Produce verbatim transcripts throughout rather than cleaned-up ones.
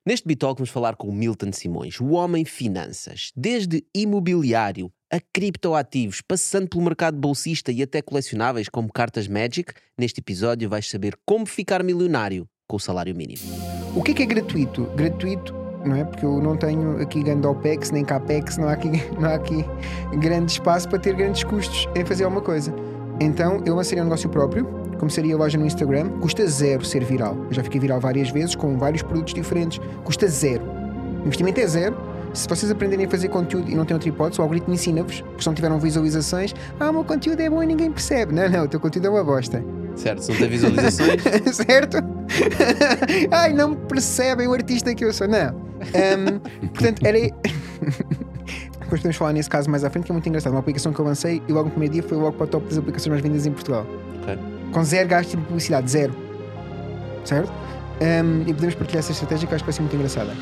Neste Bitalk vamos falar com o Milton Simões, o homem finanças, desde imobiliário a criptoativos, passando pelo mercado bolsista e até colecionáveis como cartas Magic. Neste episódio vais saber como ficar milionário com o salário mínimo. O que é que é gratuito? Gratuito, não é? Porque eu não tenho aqui grande OPEX nem CAPEX, não há aqui, não há aqui grande espaço para ter grandes custos em fazer alguma coisa. Então eu lançaria um negócio próprio, começaria a loja no Instagram, custa zero ser viral. Eu já fiquei viral várias vezes com vários produtos diferentes, custa zero. O investimento é zero. Se vocês aprenderem a fazer conteúdo e não têm outra hipótese, o algoritmo ensina-vos, porque se não tiveram visualizações, ah, o meu conteúdo é bom e ninguém percebe. Não, não, o teu conteúdo é uma bosta. Certo, se não tem visualizações. Certo? Ai, não percebem o artista que eu sou. Não. Um, portanto, era. Depois podemos falar nesse caso mais à frente, que é muito engraçado. Uma aplicação que eu lancei e logo no primeiro dia foi logo para o top das aplicações mais vendidas em Portugal. Okay. Com zero gasto de publicidade, zero. Certo? Um, e podemos partilhar essa estratégia que eu acho que vai ser muito engraçada.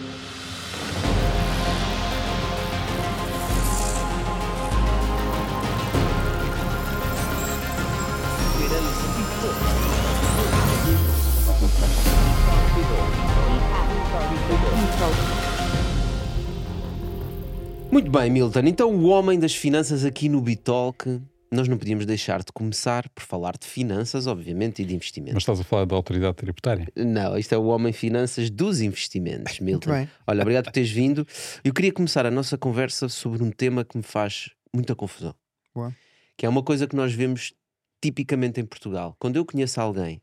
Muito bem, Milton. Então, o homem das finanças aqui no Bitalk, nós não podíamos deixar de começar por falar de finanças, obviamente, e de investimentos. Mas estás a falar da autoridade tributária? Não, isto é o homem finanças dos investimentos, Milton. Muito bem. Olha, obrigado por teres vindo. Eu queria começar a nossa conversa sobre um tema que me faz muita confusão. Boa. Que é uma coisa que nós vemos tipicamente em Portugal. Quando eu conheço alguém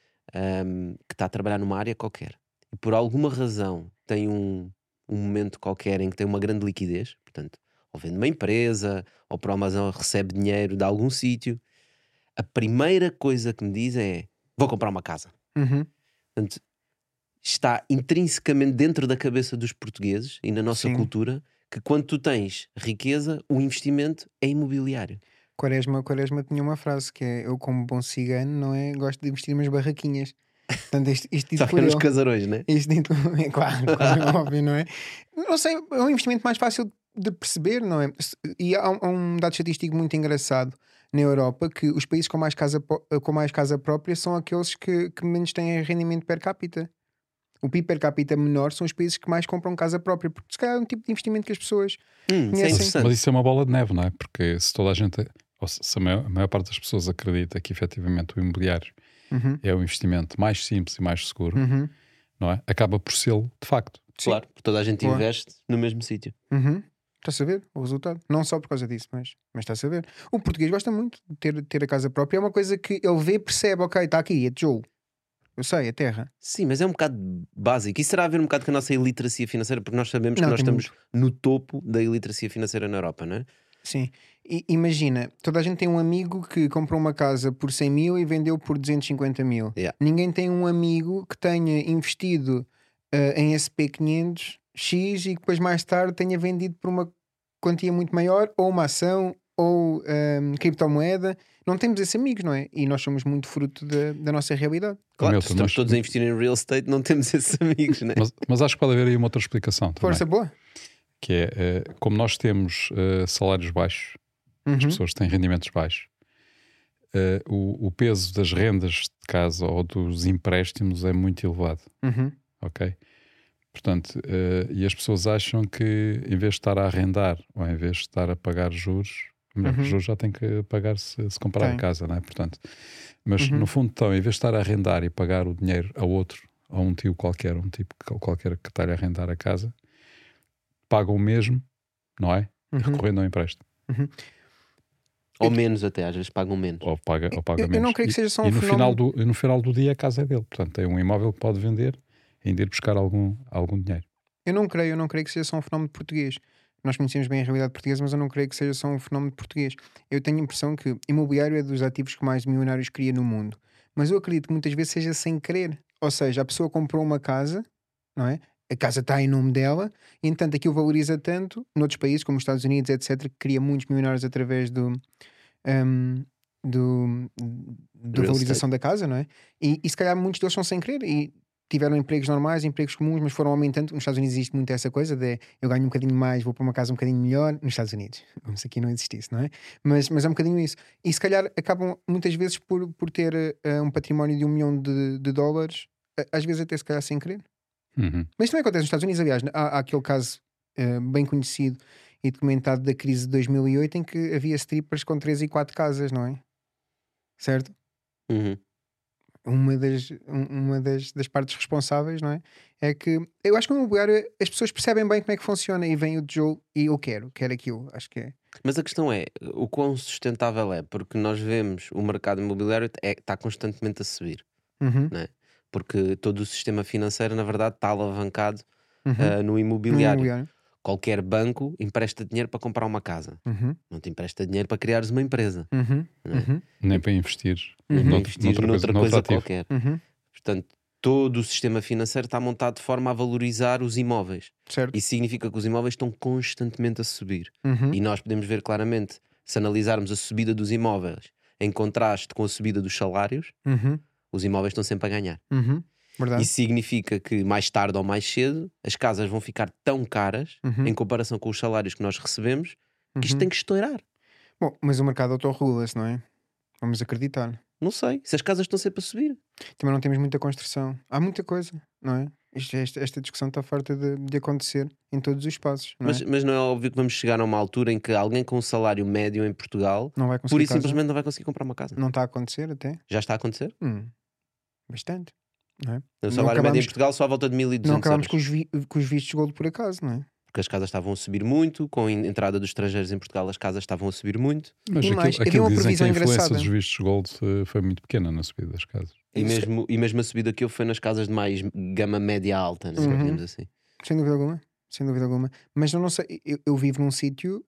um, que está a trabalhar numa área qualquer e por alguma razão tem um, um momento qualquer em que tem uma grande liquidez, portanto, ou vende uma empresa, ou por Amazon recebe dinheiro de algum sítio, a primeira coisa que me diz é: vou comprar uma casa. Uhum. Portanto, está intrinsecamente dentro da cabeça dos portugueses e na nossa Sim. cultura que quando tu tens riqueza, o investimento é imobiliário. Quaresma, Quaresma tinha uma frase que é: eu, como bom cigano, não é? Gosto de investir em umas barraquinhas. Portanto, isto, isto dito Só por que nos ele. casarões, né? Isto dito, é claro, claro, é óbvio, não é? Não sei, é um investimento mais fácil de perceber, não é? E há um, há um dado estatístico muito engraçado na Europa, que os países com mais casa, com mais casa própria são aqueles que, que menos têm rendimento per capita. O P I B per capita menor são os países que mais compram casa própria, porque se calhar é um tipo de investimento que as pessoas Hum, isso é conhecem. interessante. Mas isso é uma bola de neve, não é? Porque se toda a gente, ou se a maior, a maior parte das pessoas acredita que efetivamente o imobiliário Uhum, é o investimento mais simples e mais seguro, uhum, não é? Acaba por ser de facto. sim. Claro, porque toda a gente Boa. investe no mesmo sítio. Uhum. Está-se a ver o resultado. Não só por causa disso, mas, mas está-se a ver. O português gosta muito de ter, ter a casa própria. É uma coisa que ele vê, percebe, ok, está aqui, é tijolo. Eu sei, é terra. Sim, mas é um bocado básico. Isso terá a ver um bocado com a nossa iliteracia financeira, porque nós sabemos Não, que nós tem estamos no topo da iliteracia financeira na Europa, não é? Sim. E, imagina, toda a gente tem um amigo que comprou uma casa por cem mil e vendeu por duzentos e cinquenta mil. Yeah. Ninguém tem um amigo que tenha investido uh, em S P quinhentos X e que depois mais tarde tenha vendido por uma quantia muito maior, ou uma ação, ou um, criptomoeda. Não temos esses amigos, não é? E nós somos muito fruto da, da nossa realidade. Claro, Milton, se estamos mas- todos a investir em real estate, não temos esses amigos, não é? Mas, mas acho que pode haver aí uma outra explicação também, Força boa. que é, eh, como nós temos eh, salários baixos, as Uhum. pessoas têm rendimentos baixos, eh, o, o peso das rendas de casa ou dos empréstimos é muito elevado, Uhum. ok? Portanto, eh, e as pessoas acham que em vez de estar a arrendar ou em vez de estar a pagar juros, melhor, Uhum. juros já tem que pagar se, se comprar Tem. a casa, não é? Portanto, mas Uhum. no fundo, então, em vez de estar a arrendar e pagar o dinheiro a outro, a um tio qualquer, um tipo qualquer que está a arrendar a casa, pagam o mesmo, não é? Uhum. Recorrendo ao empréstimo. Uhum. Ou menos até, às vezes pagam menos. Ou paga, ou paga Eu- eu menos. não creio que E- seja só um e no fenómeno- final do, e no final do dia a casa é dele. Portanto, tem um imóvel que pode vender e ainda ir buscar algum, algum dinheiro. Eu não creio, eu não creio que seja só um fenómeno português. Nós conhecemos bem a realidade portuguesa, mas eu não creio que seja só um fenómeno português. Eu tenho a impressão que imobiliário é dos ativos que mais milionários cria no mundo. Mas eu acredito que muitas vezes seja sem querer. Ou seja, a pessoa comprou uma casa, não é? A casa está em nome dela, e entanto aquilo valoriza tanto, noutros países como os Estados Unidos, etcétera, que cria muitos milionários através do, um, do, da Real valorização da casa, não é? E, e se calhar muitos deles são sem querer e tiveram empregos normais, empregos comuns, mas foram aumentando. Nos Estados Unidos existe muito essa coisa de eu ganho um bocadinho mais, vou para uma casa um bocadinho melhor. Nos Estados Unidos, como se aqui não existisse, não é? Mas, mas é um bocadinho isso. E se calhar acabam muitas vezes por, por ter uh, um património de um milhão de, de dólares, uh, às vezes até se calhar sem querer. Uhum. Mas também acontece nos Estados Unidos, aliás, há, há aquele caso uh, bem conhecido e documentado da crise de dois mil e oito em que havia strippers com três e quatro casas, não é? Certo? Uhum. Uma das, um- uma das, das partes responsáveis, não é? É que eu acho que no imobiliário as pessoas percebem bem como é que funciona e vem o tijolo e eu quero, quero aquilo, acho que é. Mas a questão é, o quão sustentável é? Porque nós vemos o mercado imobiliário é, está constantemente a subir, Uhum, não é? Porque todo o sistema financeiro, na verdade, está alavancado uhum. ah, no No imobiliário. imobiliário. Qualquer banco empresta dinheiro para comprar uma casa. Uhum, Não te empresta dinheiro para criares uma empresa. uhum, Não é? uhum, Nem para investir. Uhum. Nem Nout- investir noutra noutra coisa- coisa, noutro ativo. qualquer. uhum. Portanto, todo o sistema financeiro está montado de forma a valorizar os imóveis. Certo. Isso significa que os imóveis estão constantemente a subir. Uhum, E nós podemos ver claramente, se analisarmos a subida dos imóveis em contraste com a subida dos salários, uhum, os imóveis estão sempre a ganhar. uhum. Verdade. Isso significa que mais tarde ou mais cedo as casas vão ficar tão caras Uhum, em comparação com os salários que nós recebemos que isto uhum. tem que estourar. Bom, mas o mercado autorregula-se, não é? Vamos acreditar. Não sei, se as casas estão sempre a subir. Também não temos muita construção. Há muita coisa, não é? Isto- esta, esta discussão está farta de, de acontecer em todos os espaços, não Mas, é? mas não é óbvio que vamos chegar a uma altura em que alguém com um salário médio em Portugal Não vai pura conseguir e casa. simplesmente não vai conseguir comprar uma casa. Não está a acontecer até. Já está a acontecer? Hum, bastante, não é? O Não salário médio em acabamos- Portugal só à volta de mil e Não duzentos acabámos euros. com os, vi- com os vistos de gold por acaso, não é? Porque as casas estavam a subir muito, com a en- entrada dos estrangeiros em Portugal as casas estavam a subir muito. Mas E aquilo, mais, havia aquilo uma dizem que a previsão influência engraçada. dos vistos gold eh, foi muito pequena na subida das casas. E Isso- mesmo, e mesmo a subida que houve foi nas casas de mais gama média alta, né? Uhum. digamos assim. Sem dúvida alguma, sem dúvida alguma. Mas eu não sei, eu, eu vivo num sítio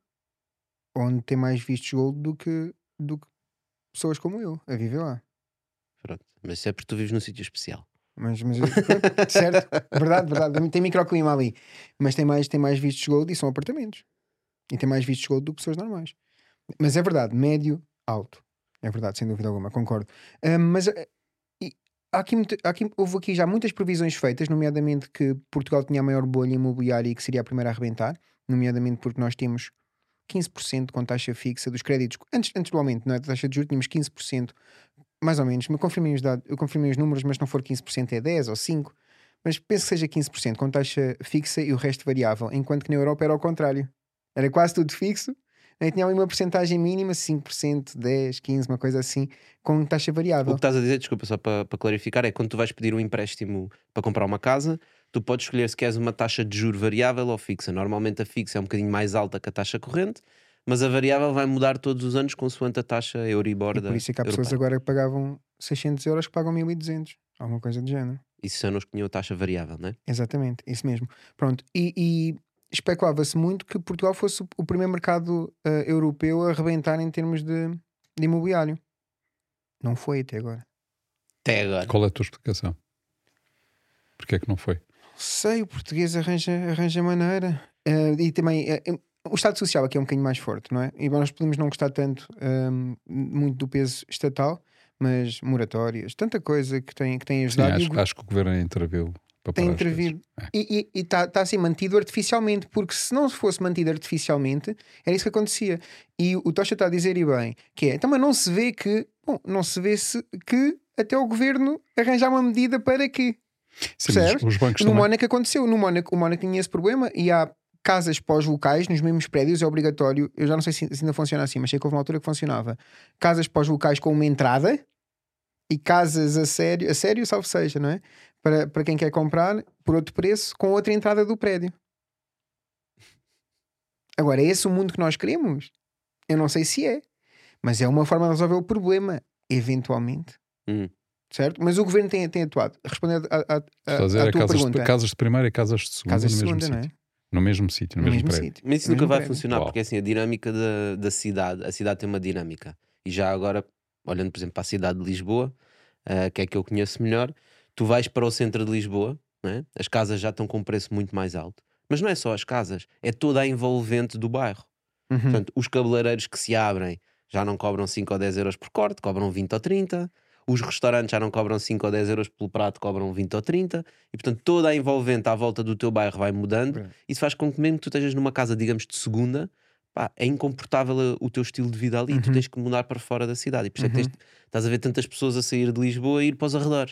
onde tem mais vistos gold do que, do que pessoas como eu a viver lá. Pronto. Mas isso é porque tu vives num sítio especial. Mas, mas pronto, certo, verdade, verdade. Tem microclima ali, mas tem mais, tem mais vistos gold e são apartamentos. E tem mais vistos gold do que pessoas normais. Mas é verdade, médio, alto. É verdade, sem dúvida alguma, concordo. Ah, mas ah, e há aqui, muita- há aqui- houve aqui já muitas previsões feitas, nomeadamente que Portugal tinha a maior bolha imobiliária e que seria a primeira a arrebentar, nomeadamente porque nós temos quinze por cento com taxa fixa dos créditos. Antes, antes do aumento, não é? Da taxa de juros, tínhamos quinze por cento, mais ou menos. Me confirmem os dados, eu confirmei os números, mas se não for quinze por cento é dez ou cinco. Mas penso que seja quinze por cento com taxa fixa e o resto variável, enquanto que na Europa era ao contrário. Era quase tudo fixo, aí tinha ali uma porcentagem mínima, cinco por cento, dez, quinze, uma coisa assim, com taxa O variável. que estás a dizer, desculpa, só para, para clarificar, é que quando tu vais pedir um empréstimo para comprar uma casa, tu podes escolher se queres uma taxa de juro variável ou fixa. Normalmente a fixa é um bocadinho mais alta que a taxa corrente, mas a variável vai mudar todos os anos consoante a taxa Euribor E da por isso é que há pessoas europeia. agora que pagavam seiscentos euros que pagam mil e duzentos, alguma coisa do género. Isso já não escolheu a taxa variável, não é? Exatamente, isso mesmo. Pronto, e, e especulava-se muito que Portugal fosse o- o primeiro mercado eh, europeu a arrebentar em termos de, de imobiliário. Não foi até agora. Até agora. Qual é a tua explicação? Porquê é que não foi? Sei, o português arranja, arranja maneira. Eh, e também eh, eh, o Estado Social aqui é um bocadinho mais forte, não é? E nós podemos não gostar tanto ehm, muito do peso estatal, mas moratórias, tanta coisa que tem, que tem Sim, ajudado. E o acho, acho que o governo interviu para tem parar as coisas. intervido. É. E está tá a ser mantido artificialmente, porque se não fosse mantido artificialmente, era isso que acontecia. E o Tocha está a dizer, e bem, que é, então, mas não se vê que, bom, não se vê se, que até o governo arranjar uma medida para que. Sim, mas Percebes? os bancos No também. Mónaco aconteceu, no Mónaco, o Mónaco tinha esse problema e há casas pós-locais nos mesmos prédios, é obrigatório. Eu já não sei se, se ainda funciona assim, mas sei que houve uma altura que funcionava. Casas pós-locais com uma entrada e casas a sério, a sério, salvo seja, não é? Para, para quem quer comprar por outro preço com outra entrada do prédio. Agora, é esse o mundo que nós queremos? Eu não sei se é, mas é uma forma de resolver o problema, eventualmente. Hum. Certo? Mas o governo tem, tem atuado. Respondendo à, à, à, Estás a dizer à é tua casas, pergunta. de, casas de primeira e casas de segunda Casas de no mesmo segunda, não é? sítio. No mesmo sítio, no, No mesmo, mesmo prédio. sítio. Mas isso No nunca mesmo vai prédio. funcionar, Uau. porque assim, a dinâmica da, da cidade, a cidade tem uma dinâmica. E já agora, olhando por exemplo para a cidade de Lisboa, ah, que é que eu conheço melhor, tu vais para o centro de Lisboa, não é? As casas já estão com um preço muito mais alto. Mas não é só as casas, é toda a envolvente do bairro. Uhum. Portanto, os cabeleireiros que se abrem já não cobram cinco ou dez euros por corte, cobram vinte ou trinta. Os restaurantes já não cobram cinco ou dez euros pelo prato, cobram vinte ou trinta. E portanto, toda a envolvente à volta do teu bairro vai mudando. Verdade. Isso faz com que, mesmo que tu estejas numa casa, digamos, de segunda, pá, é incomportável o teu estilo de vida ali. E tu Uhum. tens que mudar para fora da cidade. E por isso é que Uhum. tens- estás a ver tantas pessoas a sair de Lisboa e ir para os arredores.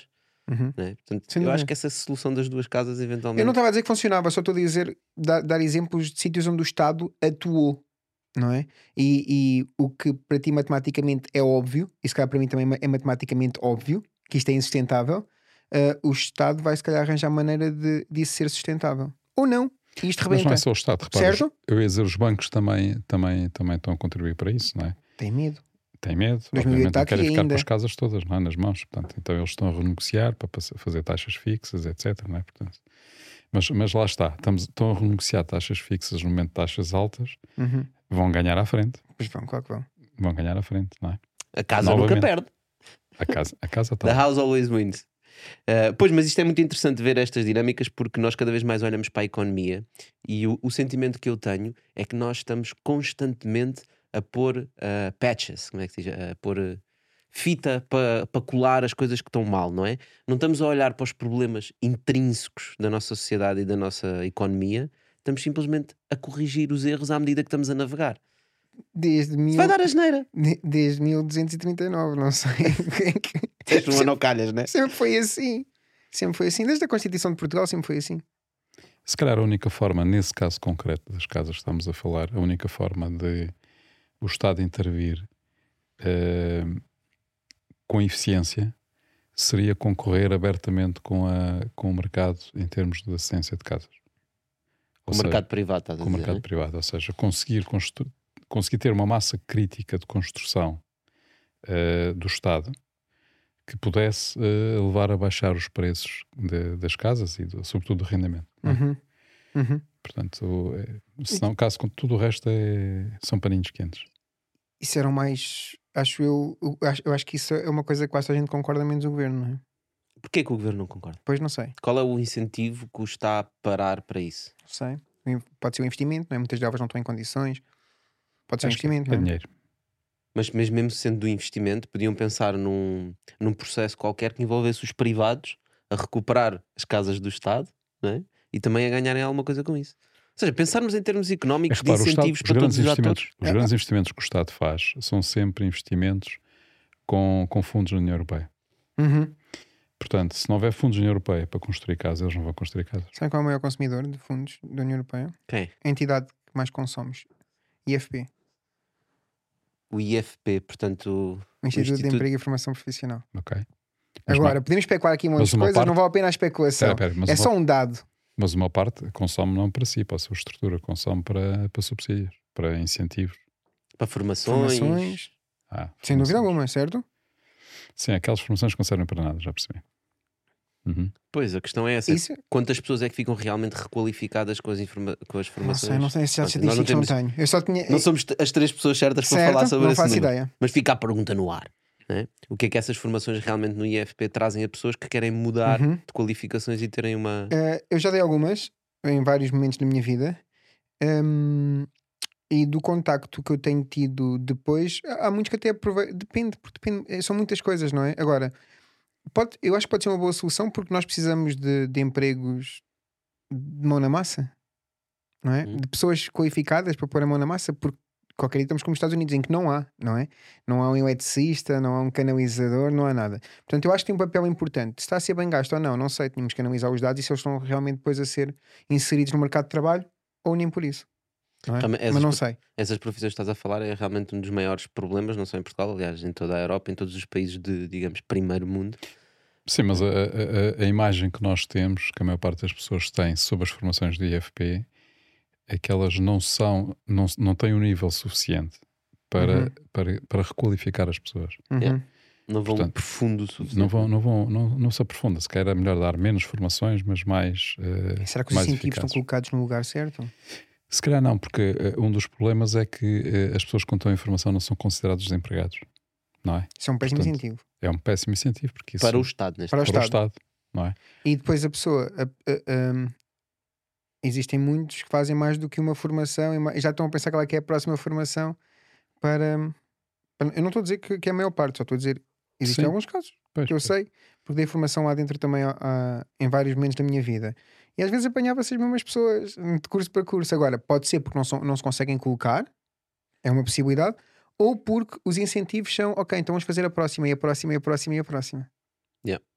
Uhum. Não é? Portanto, Sem eu dúvida. acho que essa solução das duas casas eventualmente. Eu não estava a dizer que funcionava, só estou a dizer, dar, dar exemplos de sítios onde o Estado atuou, não é? E, e o que para ti matematicamente é óbvio, e se calhar para mim também é matematicamente óbvio, que isto é insustentável, uh, o Estado vai se calhar arranjar maneira de disso ser sustentável. Ou não, e isto Mas não rebenta. é só o Estado, repara, Certo? eu ia dizer, os bancos também, também, também estão a contribuir para isso, não é? Tem medo. Tem medo, dois mil e oito obviamente está não querem aqui ficar ainda. com as casas todas, não é? Nas mãos, portanto, então eles estão a renegociar para pass- fazer taxas fixas, etcétera, não é? Portanto, mas, mas lá está, estamos, estão a renegociar taxas fixas no momento de taxas altas, Uhum. vão ganhar à frente, Pois vão, claro que vão. vão ganhar à frente, não é? A casa Novamente. nunca perde. A casa, a casa The está. house always wins. Uh, pois, mas isto é muito interessante ver estas dinâmicas porque nós cada vez mais olhamos para a economia e o, o sentimento que eu tenho é que nós estamos constantemente a pôr uh, patches, como é que se diz? A pôr uh, fita para pa colar as coisas que estão mal, não é? Não estamos a olhar para os problemas intrínsecos da nossa sociedade e da nossa economia, estamos simplesmente a corrigir os erros à medida que estamos a navegar. Desde, mil... Vai dar a geneira. de- desde mil duzentos e trinta e nove, não sei. Tens uma não calhas, não é? Sempre foi assim. Sempre foi assim. Desde a Constituição de Portugal sempre foi assim. Se calhar a única forma, nesse caso concreto das casas que estamos a falar, a única forma de o Estado intervir eh, com eficiência seria concorrer abertamente com, a, com o mercado em termos de assistência de casas. O Ou seja, mercado privado, estás a com o dizer, mercado não é? privado, ou seja, conseguir, constru- conseguir ter uma massa crítica de construção eh, do Estado que pudesse eh, levar a baixar os preços de- das casas e do- sobretudo do rendimento. não é? Uhum. Uhum. Portanto, é, senão, caso com tudo o resto é, são paninhos quentes. Isso era o mais. Acho eu. Eu acho, eu acho que isso é uma coisa que quase a gente concorda, menos o governo, não é? Porquê que o governo não concorda? Pois não sei. Qual é o incentivo que o está a parar para isso? Não sei. Pode ser um investimento, não é? Muitas delas não estão em condições. Pode ser um Acho que investimento, é não é? dinheiro. Mas mesmo, mesmo sendo do investimento, podiam pensar num, num processo qualquer que envolvesse os privados a recuperar as casas do Estado, não é? E também a ganharem alguma coisa com isso. Ou seja, pensarmos em termos É económicos que, de repara, o Estado, incentivos os para todos grandes os investimentos, atores. os grandes investimentos que o Estado faz são sempre investimentos com, com fundos da União Europeia. Uhum. Portanto, se não houver fundos da União Europeia para construir casas, eles não vão construir casas. Sabe qual é o maior consumidor de fundos da União Europeia? Quem? A entidade que mais consomes. I F P. O I F P, portanto... O Instituto, Instituto- de Emprego e Formação Profissional. Ok? Mas Agora, uma- podemos especular aqui um monte mas de uma coisas, parte- não vale a pena a especulação. Espera, espera, mas é uma- só um dado. Mas uma parte consome não para si, para a sua estrutura, consome para, para subsídios, para incentivos. Para formações... Formações. Ah, Sem dúvida formações. alguma, certo? Sim, aquelas formações que não servem para nada, já percebi. Uhum. Pois, a questão é essa. Isso. Quantas pessoas é que ficam realmente requalificadas com as, informa- com as Não formações? sei, não sei se já Pronto, nós não, estatísticas não, temos, tenho. Eu só tinha. não somos t- as três pessoas certas para certo? falar sobre não esse faço número. ideia. Mas fica a pergunta no ar. Né? O que é que essas formações realmente no I F P trazem a pessoas que querem mudar Uhum. de qualificações e terem uma... Eh, eu já dei algumas em vários momentos da minha vida. Hum, e do contacto que eu tenho tido depois, há muitos que até aproveitam. Depende, porque depende, eh, são muitas coisas, não é? Agora, pode, eu acho que pode ser uma boa solução porque nós precisamos de, de empregos de mão na massa, não é? Hum. De pessoas qualificadas para pôr a mão na massa, porque qualquer dia estamos como os Estados Unidos, em que não há, não é? Não há um eletricista, não há um canalizador, não há nada. Portanto, eu acho que tem um papel importante. Se está a ser bem gasto ou não, não sei. Tínhamos que analisar os dados e se eles estão realmente depois a ser inseridos no mercado de trabalho ou nem por isso. Não é? Realmente, Mas essas não pro- sei. Essas profissões que estás a falar é realmente um dos maiores problemas, não só em Portugal, aliás, em toda a Europa, em todos os países de, digamos, primeiro mundo. Sim, mas a, a- a- a imagem que nós temos, que a maior parte das pessoas tem sobre as formações do I F P, é que elas não são, não, não têm um nível suficiente para, Uhum. para, para requalificar as pessoas. Uhum. Yeah. Não vão Portanto, profundo o suficiente. Não, vão, não, vão, não, não se aprofunda. Se calhar é melhor dar menos formações, mas mais. eh, Será que os mais incentivos estão eficazes. colocados no lugar certo? Se calhar não, porque eh, um dos problemas é que eh, as pessoas que estão em formação não são considerados desempregados, não é? Isso é um péssimo Portanto, incentivo. É um péssimo incentivo, porque isso Para o Estado, neste Para o caso. para o Estado. Estado, não é? E depois a pessoa. a- a- um, existem muitos que fazem mais do que uma formação e ma- e já estão a pensar qual é que é a próxima formação para. para- eu não estou a dizer que, que é a maior parte, só estou a dizer. Existem Sim. alguns casos Pois, que eu pois. sei, porque dei formação lá dentro também ah, ah, em vários momentos da minha vida. E às vezes apanhava-se as mesmas pessoas de curso para curso. Agora, pode ser porque não, são, não se conseguem colocar, é uma possibilidade, ou porque os incentivos são, ok, então vamos fazer a próxima, e a próxima, e a próxima, e a próxima.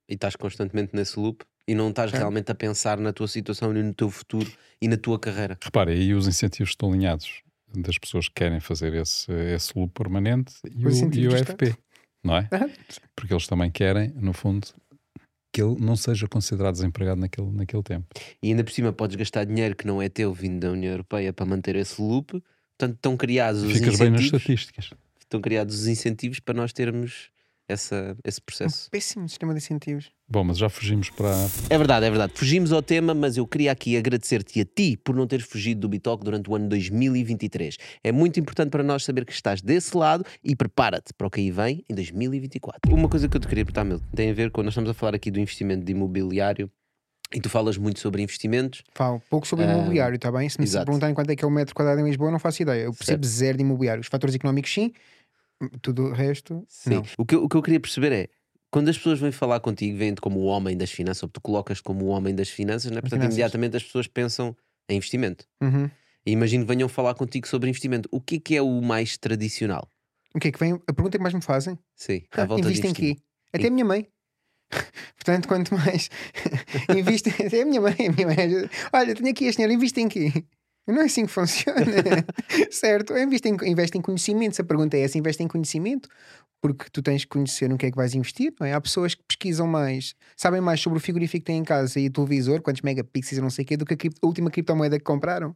E estás constantemente nesse loop e não estás É. realmente a pensar na tua situação e no teu futuro e na tua carreira. Repara, aí os incentivos estão alinhados das pessoas que querem fazer esse, esse loop permanente e Os o, incentivos e o do F P, não é? Ah, Porque eles também querem, no fundo, que ele não seja considerado desempregado naquele, naquele tempo. E ainda por cima podes gastar dinheiro que não é teu vindo da União Europeia para manter esse loop. Portanto, estão criados os Ficas bem nas incentivos. estatísticas. Estão criados os incentivos para nós termos essa, esse processo. péssimo sistema de incentivos. Bom, mas já fugimos para. É verdade, é verdade. Fugimos ao tema, mas eu queria aqui agradecer-te a ti por não teres fugido do Bitalk durante o ano dois mil e vinte e três. É muito importante para nós saber que estás desse lado e prepara-te para o que aí vem em dois mil e vinte e quatro. Uma coisa que eu te queria perguntar, Milton, tem a ver com... Nós estamos a falar aqui do investimento de imobiliário e tu falas muito sobre investimentos. Falo pouco sobre Ah, imobiliário, está bem? Se me exato. perguntarem quanto é que é o metro quadrado em Lisboa, eu não faço ideia. Eu percebo Certo. zero de imobiliário. Os fatores económicos, sim. Tudo o resto, Sim. não. O que, eu, o que eu queria perceber é, quando as pessoas vêm falar contigo, vêm-te como o homem das finanças, ou tu colocas-te como o homem das finanças, né? Portanto, Finanças. imediatamente as pessoas pensam em investimento. Uhum. E imagino que venham falar contigo sobre investimento. O que é que é o mais tradicional? O que é que vem? A pergunta que mais me fazem: Sim, à ah, volta de investe em investimento. quê? Até a minha mãe. Portanto, quanto mais investe, até a minha mãe, a minha mãe ajuda. Olha, tenho aqui este dinheiro, investe em quê? Não é assim que funciona. Certo? Investe em, investe em conhecimento. Se a pergunta é essa, investe em conhecimento, porque tu tens que conhecer no que é que vais investir, não é? Há pessoas que pesquisam mais, sabem mais sobre o frigorífico que têm em casa e o televisor, quantos megapixels e não sei o quê, do que a, cripto- a última criptomoeda que compraram.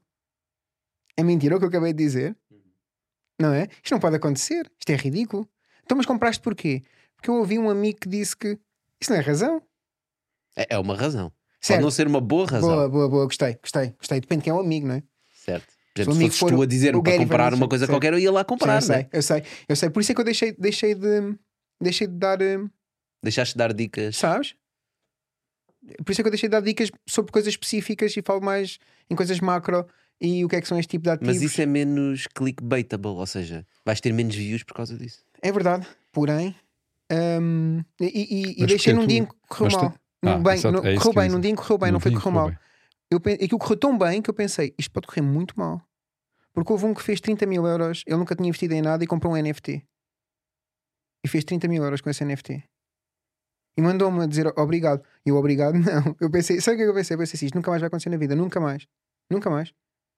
É mentira o que eu acabei de dizer? Não é? Isto não pode acontecer. Isto é ridículo. Então, mas compraste porquê? Porque eu ouvi um amigo que disse que isso não é razão. É, é uma razão. Pode Certo. não ser uma boa razão. Boa, boa, boa. Gostei, gostei, gostei. Depende de quem é o amigo, não é? Certo. Por Se o exemplo, se amigo fosses for tu a dizer-me o para Gary comprar uma Vaynerchuk, coisa sei. qualquer, eu ia lá comprar, Sim, não eu é? sei, eu sei, eu sei. Por isso é que eu deixei, deixei de deixei de dar, eh, Deixaste de dar dicas. sabes? Por isso é que eu deixei de dar dicas sobre coisas específicas e falo mais em coisas macro e o que é que são este tipo de ativos. Mas isso é menos clickbaitable, ou seja, vais ter menos views por causa disso. É verdade, porém, hum, e, e- e Mas deixei porque num tu- dia em que correu mas tu- mal. Num Ah, bem, exato, não- é isso correu que eu ia bem, num dizer. dia em que correu bem, No não foi dia que em que correu mal. correu Eu, pen- aquilo correu tão bem que eu pensei, isto pode correr muito mal. Porque houve um que fez trinta mil euros, ele nunca tinha investido em nada e comprou um N F T. E fez trinta mil euros com esse N F T. E mandou-me a dizer obrigado. E eu, obrigado, não. Eu pensei, sabe o que é que eu pensei? Eu pensei assim, isto nunca mais vai acontecer na vida, nunca mais. Nunca mais.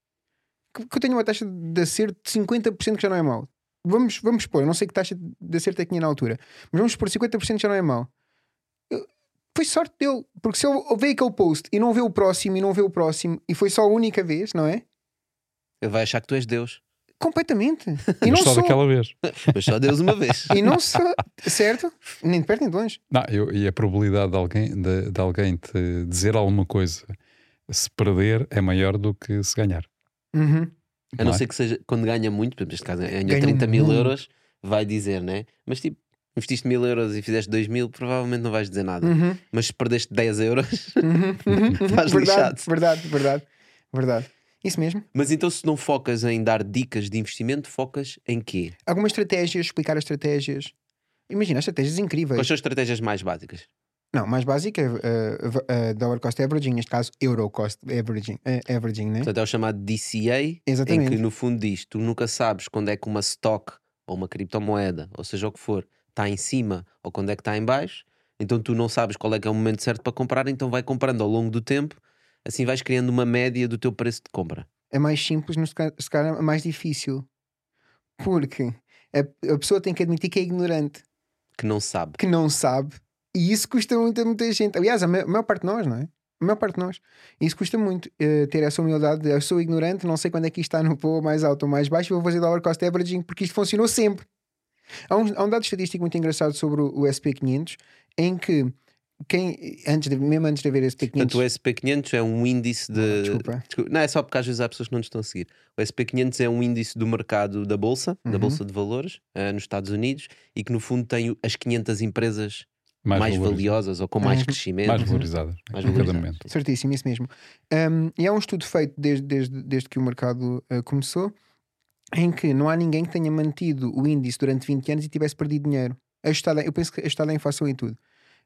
Que, que eu tenho uma taxa de acerto de cinquenta por cento que já não é mau. Vamos, vamos pôr, eu não sei que taxa de acerto é que tinha na altura, mas vamos pôr cinquenta por cento já não é mau. Eu- foi sorte dele, porque se eu ver aquele post e não ver o próximo e não ver o próximo e foi só a única vez, não é? Ele vai achar que tu és Deus. Completamente. E Mas não só sou. daquela vez. Mas só Deus uma vez. E não sou. Certo? Nem de perto nem de longe. Não, eu- e a probabilidade de alguém, de, de alguém te dizer alguma coisa se perder é maior do que se ganhar. Uhum. A não é? ser que seja quando ganha muito, por exemplo, neste caso ganhou Ganhou trinta mil muito. euros, vai dizer, né? Mas tipo, investiste mil euros e fizeste dois mil, provavelmente não vais dizer nada. Uhum. Mas se perdeste dez euros, Uhum. Uhum. Estás verdade, lixado. verdade, verdade, verdade. Isso mesmo. mas então se não focas em dar dicas de investimento, focas em quê? Algumas estratégias, explicar as estratégias. Imagina, estratégias incríveis. Quais são as estratégias mais básicas? Não, mais básica é uh, uh, dollar cost averaging, neste caso euro cost averaging, uh, averaging, né? Portanto, é o chamado D C A, em Exatamente. que no fundo diz, tu nunca sabes quando é que uma stock ou uma criptomoeda, ou seja o que for, está em cima ou quando é que está em baixo, então tu não sabes qual é que é o momento certo para comprar, então vai comprando ao longo do tempo, assim vais criando uma média do teu preço de compra. É mais simples, mas se calhar- se calhar é mais difícil. Porque a, a pessoa tem que admitir que é ignorante, Que não sabe. que não sabe, e isso custa muito a muita gente. Aliás, a, ma- a maior parte de nós, não é? A maior parte de nós. Isso custa muito, eh, ter essa humildade de eu sou ignorante, não sei quando é que isto está no voo mais alto ou mais baixo, vou fazer dollar cost averaging porque isto funcionou sempre. Há um, há um dado estatístico muito engraçado sobre o, o S P quinhentos, em que quem, antes de, mesmo antes de haver S P quinhentos, Portanto, o S P quinhentos é um índice de. desculpa. Desculpa. Não, é só porque às vezes há pessoas que não nos estão a seguir. O S P quinhentos é um índice do mercado da Bolsa, da Uhum. Bolsa de Valores, eh, nos Estados Unidos, e que no fundo tem o- as quinhentas empresas Mais, mais, valorizadas. valiosas ou com mais Uhum. crescimento. Mais valorizadas. Mais em cada valorizadas. momento. Certíssimo, isso mesmo. Um, e há um estudo feito desde, desde, desde que o mercado uh, começou, em que não há ninguém que tenha mantido o índice durante vinte anos e tivesse perdido dinheiro. Ajustado, a- eu penso que ajustado à inflação e tudo.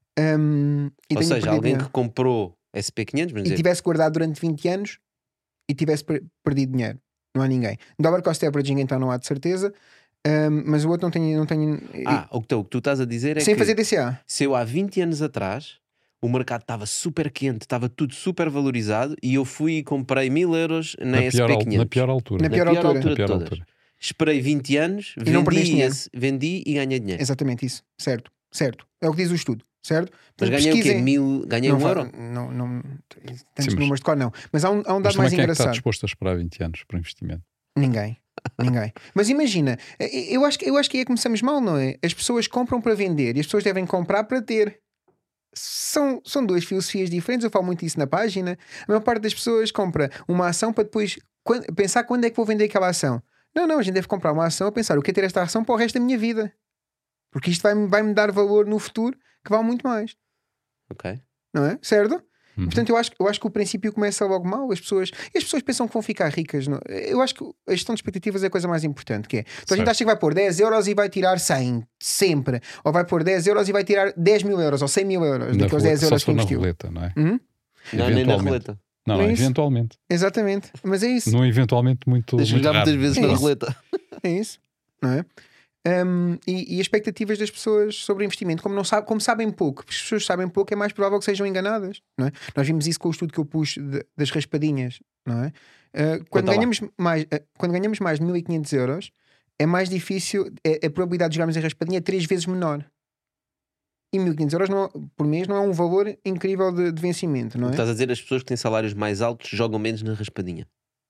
Um, e Ou tenha seja, perdido alguém dinheiro. que comprou S P quinhentos, vamos E dizer, tivesse guardado durante vinte anos e tivesse per- perdido dinheiro. Não há ninguém. Dollar cost averaging então não há de certeza. Um, mas o outro não tenho. Não tenho Ah, o que, tu, o que tu estás a dizer é sem que fazer D C A. se eu há vinte anos atrás o mercado estava super quente, estava tudo super valorizado e eu fui e comprei mil euros na, Na S pior, P al- quinhentos. na pior altura. Na pior altura. altura Na de pior todas. altura. Esperei vinte anos, E não perdeste vendi, dinheiro. esse, vendi e ganhei dinheiro. Exatamente isso. Certo. Certo. É o que diz o estudo. Certo? Mas Portanto, ganhei o quê? pesquisem. Mil, ganhei Não, um fa- euro? não, não, tantos Sim, mas- números de cor, não. Mas há um, há um Mas dado mais também quem é que está engraçado. disposto a esperar vinte anos por investimento? Ninguém. Ninguém. Mas imagina, eu acho, que- eu acho que aí começamos mal, não é? As pessoas compram para vender e as pessoas devem comprar para ter. São, são duas filosofias diferentes. Eu falo muito isso na página. A maior parte das pessoas compra uma ação para depois quando- pensar quando é que vou vender aquela ação. Não, não, a gente deve comprar uma ação a pensar o que é ter esta ação para o resto da minha vida. Porque isto vai-me vai-me dar valor no futuro que vale muito mais. Ok. Não é? Certo? Uhum. Portanto, eu acho, eu acho que o princípio começa logo mal. As pessoas, e as pessoas pensam que vão ficar ricas. Não? Eu acho que a gestão de expectativas é a coisa mais importante. Que é, então a gente Certo. acha que vai pôr dez euros e vai tirar cem, sempre. Ou vai pôr dez euros e vai tirar dez mil euros ou cem mil euros Na daqueles role- dez só euros se que for na investiu. roleta, não é? Uhum. Não, nem na Eventualmente. roleta. Não, Não é não, isso? eventualmente. Exatamente. Mas é isso. Num eventualmente muito, Tens de muito jogar raro. muitas vezes É na isso. roleta. É isso. Não é? Um, e, e expectativas das pessoas sobre investimento, como, não sabe, como sabem pouco, as pessoas sabem pouco, é mais provável que sejam enganadas, não é? Nós vimos isso com o estudo que eu pus de- das raspadinhas, não é? Uh, quando, Conta lá. ganhamos mais, uh, quando ganhamos mais de mil e quinhentos euros, é mais difícil, é, a probabilidade de jogarmos em raspadinha é três vezes menor. E mil e quinhentos euros não, por mês não é um valor incrível de, de vencimento, não O é? que estás a dizer, as pessoas que têm salários mais altos jogam menos na raspadinha.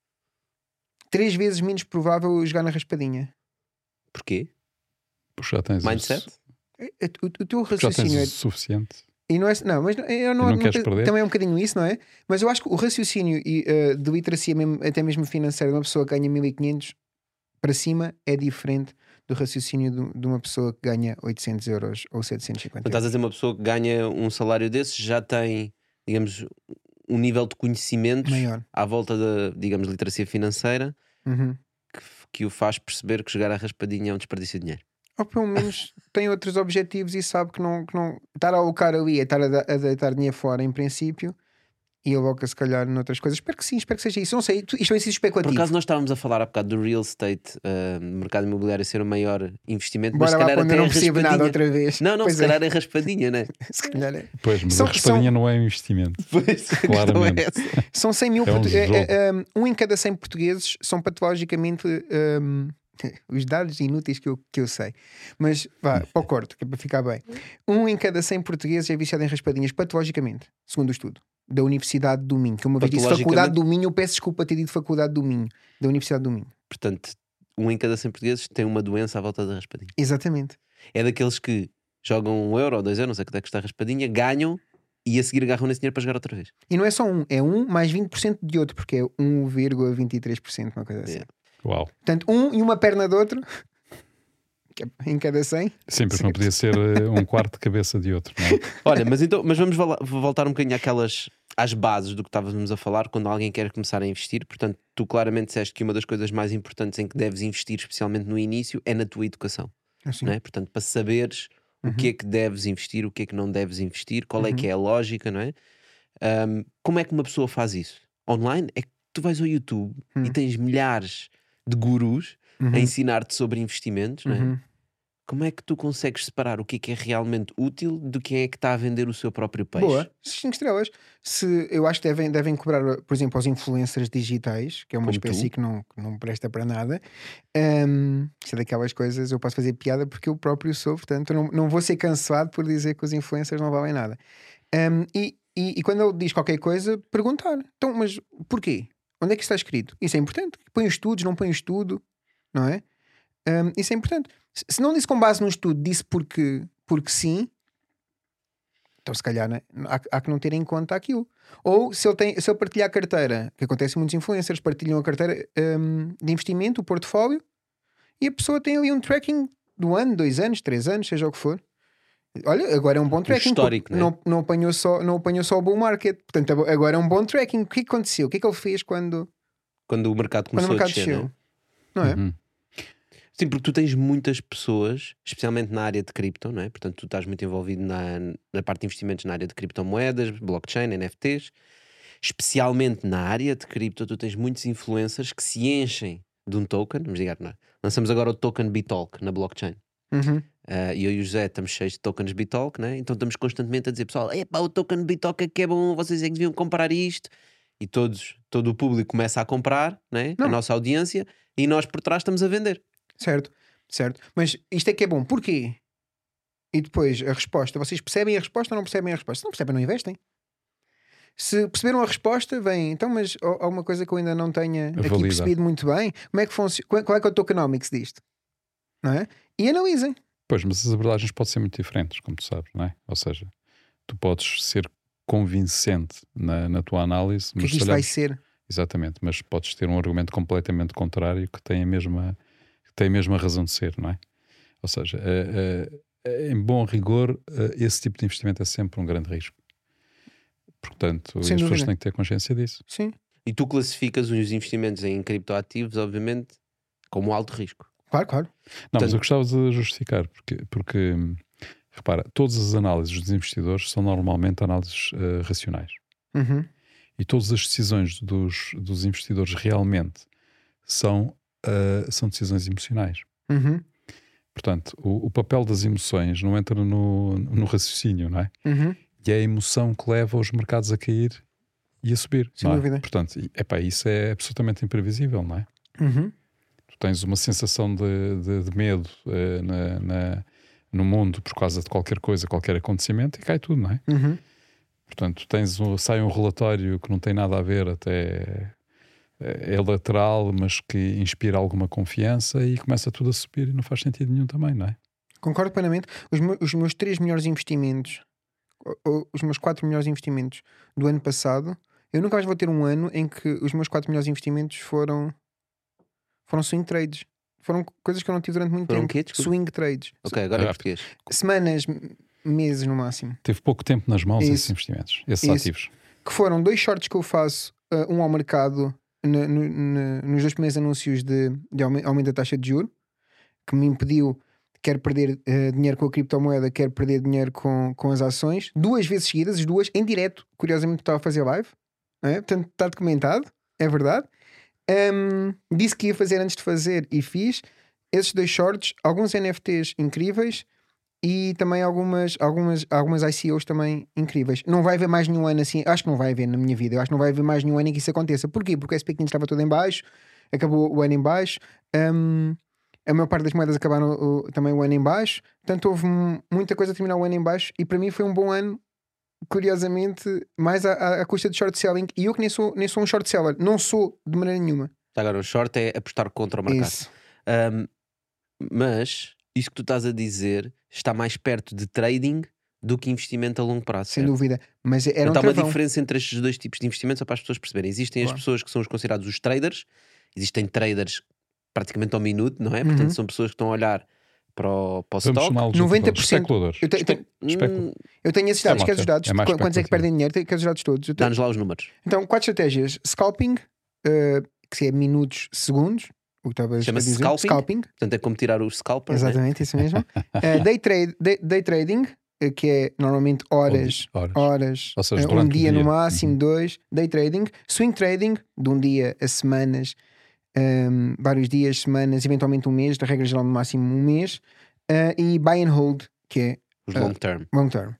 Três vezes menos provável jogar na raspadinha. Porquê? Porque já tens Mindset? o, É- é- O, o teu porque já tens raciocínio o é. suficiente. E não é, não, mas eu não, não não queres te- perder? também é um bocadinho isso, não é? Mas eu acho que o raciocínio e, uh, de literacia, mesmo, até mesmo financeira, de uma pessoa que ganha mil e quinhentos para cima é diferente do raciocínio de, de uma pessoa que ganha oitocentos euros ou setecentos e cinquenta Então, estás a euros. dizer uma pessoa que ganha um salário desses já tem, digamos, um nível de conhecimentos Maior. à volta da, digamos, literacia financeira Uhum. que, que o faz perceber que jogar à raspadinha é um desperdício de dinheiro. Ou pelo menos tem outros objetivos e sabe que não, que não estar a alocar ali é estar a, da- a deitar dinheiro fora em princípio e aloca se calhar noutras coisas. Espero que sim, espero que seja isso. Não sei, tu- isto é sido Por especulativo. acaso nós estávamos a falar há bocado do real estate, uh, mercado imobiliário ser o maior investimento, Bora mas se lá calhar quando eu até não é percebo nada raspadinha. outra vez. Não, não, Pois se é. calhar é raspadinha, né? Se calhar é. Pois, mas São- a raspadinha são- não é um investimento. Pois, a questão Claramente. é essa. São cem mil. É um portu- é- jogo. é- um, um em cada cem portugueses são patologicamente um, os dados inúteis que eu, que eu sei. Mas vá, para o corte, que é para ficar bem. Um em cada cem portugueses é viciado em raspadinhas patologicamente, segundo o estudo da Universidade do Minho. Que uma vez disse Patologicamente? Faculdade do Minho, eu peço desculpa ter dito Faculdade do Minho, da Universidade do Minho. Portanto, um em cada cem portugueses tem uma doença à volta da raspadinha. Exatamente. É daqueles que jogam um euro ou dois euros, não sei quanto é que está a raspadinha, ganham e a seguir agarram nesse dinheiro para jogar outra vez. E não é só um, é um mais vinte por cento de outro, porque é um vírgula vinte e três por cento, uma coisa assim. Yeah. Uau. Portanto, um e uma perna do outro, que é em cada cem. Sim, porque não podia ser eh, um quarto de cabeça de outro, não é? Olha, mas, então, mas vamos vala- voltar um bocadinho àquelas, às bases do que estávamos a falar quando alguém quer começar a investir. Portanto, tu claramente disseste que uma das coisas mais importantes em que deves investir, especialmente no início, é na tua educação. Assim. Não é? Portanto, para saberes Uhum. o que é que deves investir, o que é que não deves investir, qual é Uhum. que é a lógica, não é? Ahm, como é que uma pessoa faz isso? Online? É que tu vais ao YouTube Uhum. e tens milhares de gurus Uhum. a ensinar-te sobre investimentos, não é? Uhum. Como é que tu consegues separar o que é que é realmente útil de quem é que está a vender o seu próprio peixe? Boa, cinco estrelas. Se, eu acho que devem, devem cobrar, por exemplo, aos influencers digitais, que é uma Como espécie tu. que não, que não presta para nada. Um, isto é daquelas coisas, eu posso fazer piada porque eu próprio sou, portanto, eu não, não vou ser cancelado por dizer que os influencers não valem nada. Um, e, e, e quando ele diz qualquer coisa, perguntar: então, mas porquê? Onde é que está escrito? Isso é importante. Põe os estudos, não põe o estudo, não é? Um, isso é importante. Se, se não disse com base no estudo, disse porque, porque sim. Então, se calhar, né, há, há que não ter em conta aquilo. Ou se ele, tem, se ele partilhar a carteira, que acontece em muitos influencers, partilham a carteira um, de investimento, o portfólio, e a pessoa tem ali um tracking do ano, dois anos, três anos, seja o que for. Olha, agora é um bom tracking. histórico, porque não, não, apanhou só, não apanhou só o bull market. Portanto, agora é um bom tracking. O que é que aconteceu? O que é que ele fez quando, Quando o mercado quando começou o mercado a descer, desceu? não é? Não é? Uhum. Sim, porque tu tens muitas pessoas, especialmente na área de cripto, não é? Portanto, tu estás muito envolvido na, na parte de investimentos na área de criptomoedas, blockchain, N F Ts. Especialmente na área de cripto, tu tens muitos influencers que se enchem de um token, vamos ligar, não é? Lançamos agora o token Bitalk na blockchain. Uhum. Uh, e eu e o José estamos cheios de tokens Bitalk, né? Então estamos constantemente a dizer, pessoal, epá, o token Bitalk é que é bom, vocês é que deviam comprar isto. E todos, todo o público começa a comprar, né? A nossa audiência, e nós por trás estamos a vender. Certo, certo. Mas isto é que é bom. Porquê? E depois a resposta. Vocês percebem a resposta ou não percebem a resposta? Se não percebem, não investem. Se perceberam a resposta, bem, então, mas há alguma coisa que eu ainda não tenha aqui Valida. percebido muito bem. Como é que funciona? Qual é que é o tokenomics disto? Não é? E analisem. Pois, mas as abordagens podem ser muito diferentes, como tu sabes, não é? Ou seja, tu podes ser convincente na, na tua análise, O que é mas que isto se vai olharmos- ser? exatamente, mas podes ter um argumento completamente contrário que tem a mesma, que tem a mesma razão de ser, não é? Ou seja, eh, eh, em bom rigor, eh, esse tipo de investimento é sempre um grande risco. Portanto, Sem as pessoas dúvida. têm que ter consciência disso. Sim, E tu classificas os investimentos em criptoativos, obviamente, como alto risco. claro, claro. Não, mas Portanto- eu gostava de justificar, porque, porque hum, repara, todas as análises dos investidores são normalmente análises eh, racionais. Uhum. E todas as decisões dos, dos investidores realmente são, eh, são decisões emocionais. Uhum. Portanto, o, o papel das emoções não entra no, no raciocínio, não é? Uhum. E é a emoção que leva os mercados a cair e a subir. Sem não é? dúvida. Portanto, e- epá, isso é absolutamente imprevisível, não é? Uhum. Tu tens uma sensação de, de, de medo eh, na, na- no mundo por causa de qualquer coisa, qualquer acontecimento, e cai tudo, não é? Uhum. Portanto, tens um, sai um relatório que não tem nada a ver, até é é lateral, mas que inspira alguma confiança e começa tudo a subir e não faz sentido nenhum também, não é? Concordo plenamente. Os, me- os meus três melhores investimentos, ou- ou os meus quatro melhores investimentos do ano passado, eu nunca mais vou ter um ano em que os meus quatro melhores investimentos foram foram swing trades. Foram coisas que eu não tive durante muito Foram tempo. quê? Desculpa. Swing trades. Ok, agora em Ah, português. Semanas, m- meses no máximo. Teve pouco tempo nas mãos Isso. esses investimentos, esses Isso. ativos. Que foram dois shorts que eu faço, uh, um ao mercado no- no- no- nos dois primeiros anúncios de, de aume- aumento da taxa de juros, que me impediu, quer perder uh, dinheiro com a criptomoeda, quer perder dinheiro com, com as ações, duas vezes seguidas, as duas em direto. Curiosamente estava a fazer live, não é? Portanto está documentado, é verdade. Um, disse que ia fazer antes de fazer e fiz. Esses dois shorts, alguns N F Ts incríveis e também algumas, algumas, algumas I C Os também incríveis. Não vai haver mais nenhum ano assim, acho que não vai haver na minha vida, eu acho que não vai haver mais nenhum ano em que isso aconteça. Porquê? Porque o S and P quinhentos estava todo em baixo, acabou o ano em baixo, um, a maior parte das moedas acabaram o- também o ano em baixo, portanto houve m- muita coisa a terminar o ano em baixo e para mim foi um bom ano, curiosamente, mais à, à- à custa de short selling. E eu que nem sou, nem sou um short seller, não sou de maneira nenhuma. Agora, o short é apostar contra o mercado. Isso. Um, mas isso que tu estás a dizer está mais perto de trading do que investimento a longo prazo. Sem certo? dúvida. Mas era um Então há uma travão. diferença entre estes dois tipos de investimento, só para as pessoas perceberem. Existem Claro. as pessoas que são os considerados os traders, existem traders praticamente ao minuto, não é? Uhum. Portanto, são pessoas que estão a olhar para o, para o Vamos stock. chamá-los noventa de por cento especuladores. Eu, te- Espe- tenho, Especula. Hum, eu tenho esses É dados, uma queres os coisa- dados? é mais Qu- Quantos é que especulativo. perdem dinheiro? Queres os dados todos? Eu tenho- Dá-nos lá os números. Então, quatro estratégias: scalping, uh, que é minutos, segundos, o que estavas a Chama-se dizer. scalping? Portanto, é como tirar o scalper. não é? Exatamente, isso mesmo. Uh, day, trade, day, day trading, uh, que é normalmente horas, Horas. horas, Ou seja, uh, um durante o dia, no dia. máximo, Uhum. dois. Day trading, swing trading, de um dia a semanas, um, vários dias, semanas, eventualmente um mês, da regra geral, no máximo um mês. Uh, e buy and hold, que é Os Ah. long term. long term.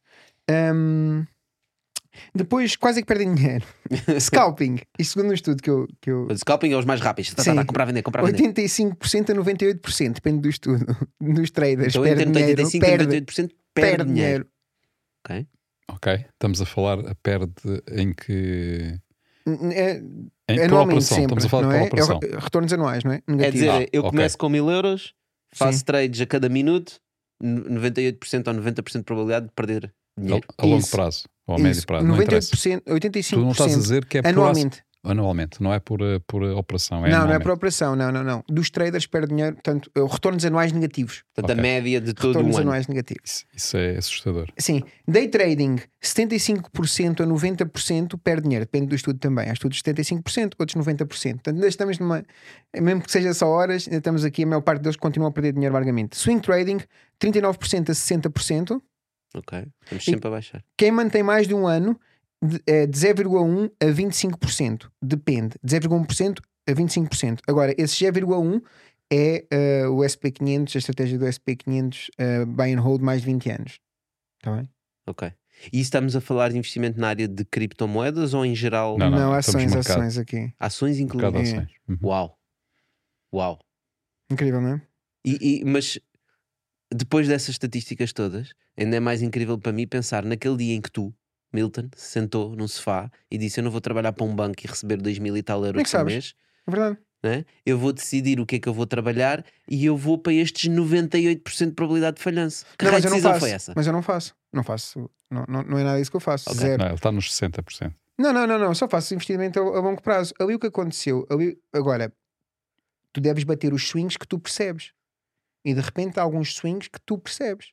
Um, depois, quase é que perdem dinheiro. Scalping, isto segundo um estudo que eu. Que eu O scalping é os mais rápidos. Tá, tá, Sim. tá, comprar, vender, comprar, vender. oitenta e cinco por cento a noventa e oito por cento, depende do estudo, dos traders. Então, perde entre dinheiro, oitenta e cinco e perde, noventa e oito por cento perde, perde dinheiro. dinheiro. Ok? Ok, estamos a falar a perde em que. N- é- Em, por anualmente operação, sempre, estamos a falar não por é? operação. É o- retornos anuais, não é? É Negativo. dizer, Ah, eu ok. começo com mil euros, faço Sim. trades a cada minuto, n- noventa e oito por cento ou noventa por cento de probabilidade de perder dinheiro. A, a longo Isso. prazo ou a médio Isso, prazo. Não noventa e oito interessa. por cento, oitenta e Tu cinco não por estás a cento dizer que é por anualmente. anualmente, não é por, eh, por eh, operação. É Não, não é anualmente. por operação, não, não, não. Dos traders perde dinheiro, portanto, eh, retornos anuais negativos. Portanto, Ok. a média de todo Retornos o ano. anuais negativos. Isso, isso é assustador. Sim, day trading, setenta e cinco por cento a noventa por cento perde dinheiro, depende do estudo também. Há estudos de setenta e cinco por cento, outros noventa por cento. Portanto, ainda estamos numa, mesmo que seja só horas, ainda estamos aqui, a maior parte deles continua a perder dinheiro largamente. Swing trading, trinta e nove por cento a sessenta por cento. Ok? Estamos sempre a baixar. Quem mantém mais de um ano, de, é de zero vírgula um a vinte e cinco por cento. Depende, de zero vírgula um por cento a vinte e cinco por cento. Agora, esse zero vírgula um é uh, o S P quinhentos, a estratégia do S P quinhentos uh, buy and hold mais de vinte anos. Está bem? Ok. E estamos a falar de investimento na área de criptomoedas ou em geral? Não, Não, não, ações, estamos mercado. ações aqui. Ações Mercado de incluídas. ações. Uhum. Uau. Uau. Incrível, não é? E, e- mas depois dessas estatísticas todas, ainda é mais incrível para mim pensar naquele dia em que tu, Milton, se sentou num sofá e disse: eu não vou trabalhar para um banco e receber dois mil e tal Como é euros que por sabes? mês, É verdade. né? Eu vou decidir o que é que eu vou trabalhar e eu vou para estes noventa e oito por cento de probabilidade de falhanço. Que Não, raio mas de eu não decisão faço. foi essa? Mas eu não faço. Não faço. Não, não, não é nada disso que eu faço. Ok. Zero. Não, ele está nos sessenta por cento. Não, não, não, não. Só faço investimento a, a longo prazo. Ali o que aconteceu. Ali, agora, tu deves bater os swings que tu percebes. E de repente há alguns swings que tu percebes.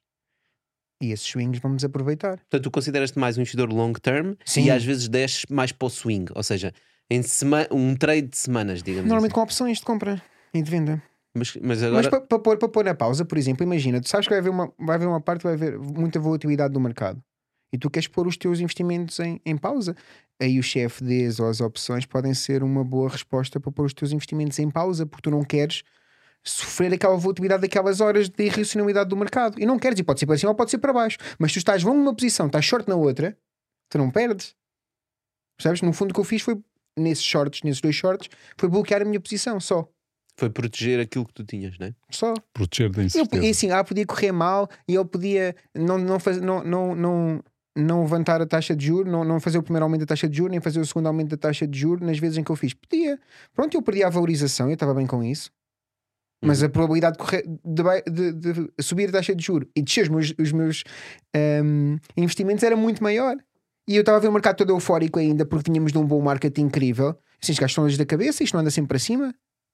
E esses swings vamos aproveitar. Portanto, tu consideras-te mais um investidor long term Sim. e às vezes desces mais para o swing, ou seja, em sema- um trade de semanas, digamos Normalmente assim. com opções de compra e de venda. Mas, mas Mas agora. para pa pôr, pa pôr na pausa, por exemplo, imagina, tu sabes que vai haver uma, vai haver uma parte que vai haver muita volatilidade do mercado. E tu queres pôr os teus investimentos em, em pausa. Aí os C F Ds ou as opções podem ser uma boa resposta para pôr os teus investimentos em pausa, porque tu não queres sofrer aquela volatilidade daquelas horas de irracionalidade do mercado. E não queres, e pode ser para cima ou pode ser para baixo. Mas tu estás longo numa posição, estás short na outra, tu não perdes. Percebes? No fundo o que eu fiz foi, nesses shorts, nesses dois shorts, foi bloquear a minha posição, só. Foi proteger aquilo que tu tinhas, não é? Só. Proteger da Eu, incerteza. e assim, ah, podia correr mal e eu podia não, não, faz, não, não, não, não levantar a taxa de juros, não, não fazer o primeiro aumento da taxa de juros, nem fazer o segundo aumento da taxa de juros nas vezes em que eu fiz. Podia. Pronto, eu perdi a valorização, eu estava bem com isso. Mas a probabilidade de, correr, de, bai- de- de subir a taxa de juros e descer os meus, os meus ahm, investimentos era muito maior. E eu estava a ver o mercado todo eufórico ainda porque tínhamos de um bom marketing incrível. Assim, os gajos estão longe da cabeça, isto não anda sempre para cima.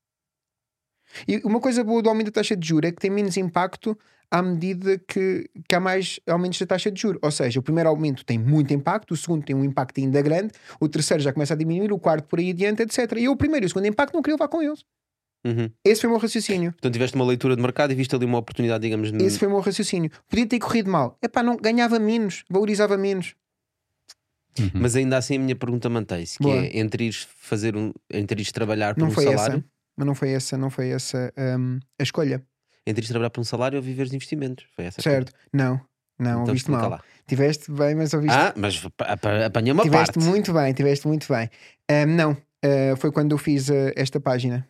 E uma coisa boa do aumento da taxa de juros é que tem menos impacto à medida que, que há mais aumentos da taxa de juros. Ou seja, o primeiro aumento tem muito impacto, o segundo tem um impacto ainda grande, o terceiro já começa a diminuir, o quarto por aí adiante, etcétera. E eu, o primeiro e o segundo impacto não queria levar com eles. Uhum. Esse foi o meu raciocínio. Portanto, tiveste uma leitura de mercado e viste ali uma oportunidade, digamos. de- Esse foi o meu raciocínio. Podia ter corrido mal. Epá, não, ganhava menos, valorizava menos. Uhum. Mas ainda assim a minha pergunta mantém-se, que Boa. é entre ires fazer um, entre ires trabalhar por Não um foi salário, essa. Mas não foi essa, não foi essa hum, a escolha. entre ires trabalhar por um salário ou viveres de investimentos. Foi essa a Certo? Não, não, Então ouviste explica mal. lá. Tiveste bem, mas ouviste. Ah, mas ap- ap- apanhei uma tiveste parte. muito bem, tiveste muito bem. Hum, não, uh, foi quando eu fiz uh, esta página.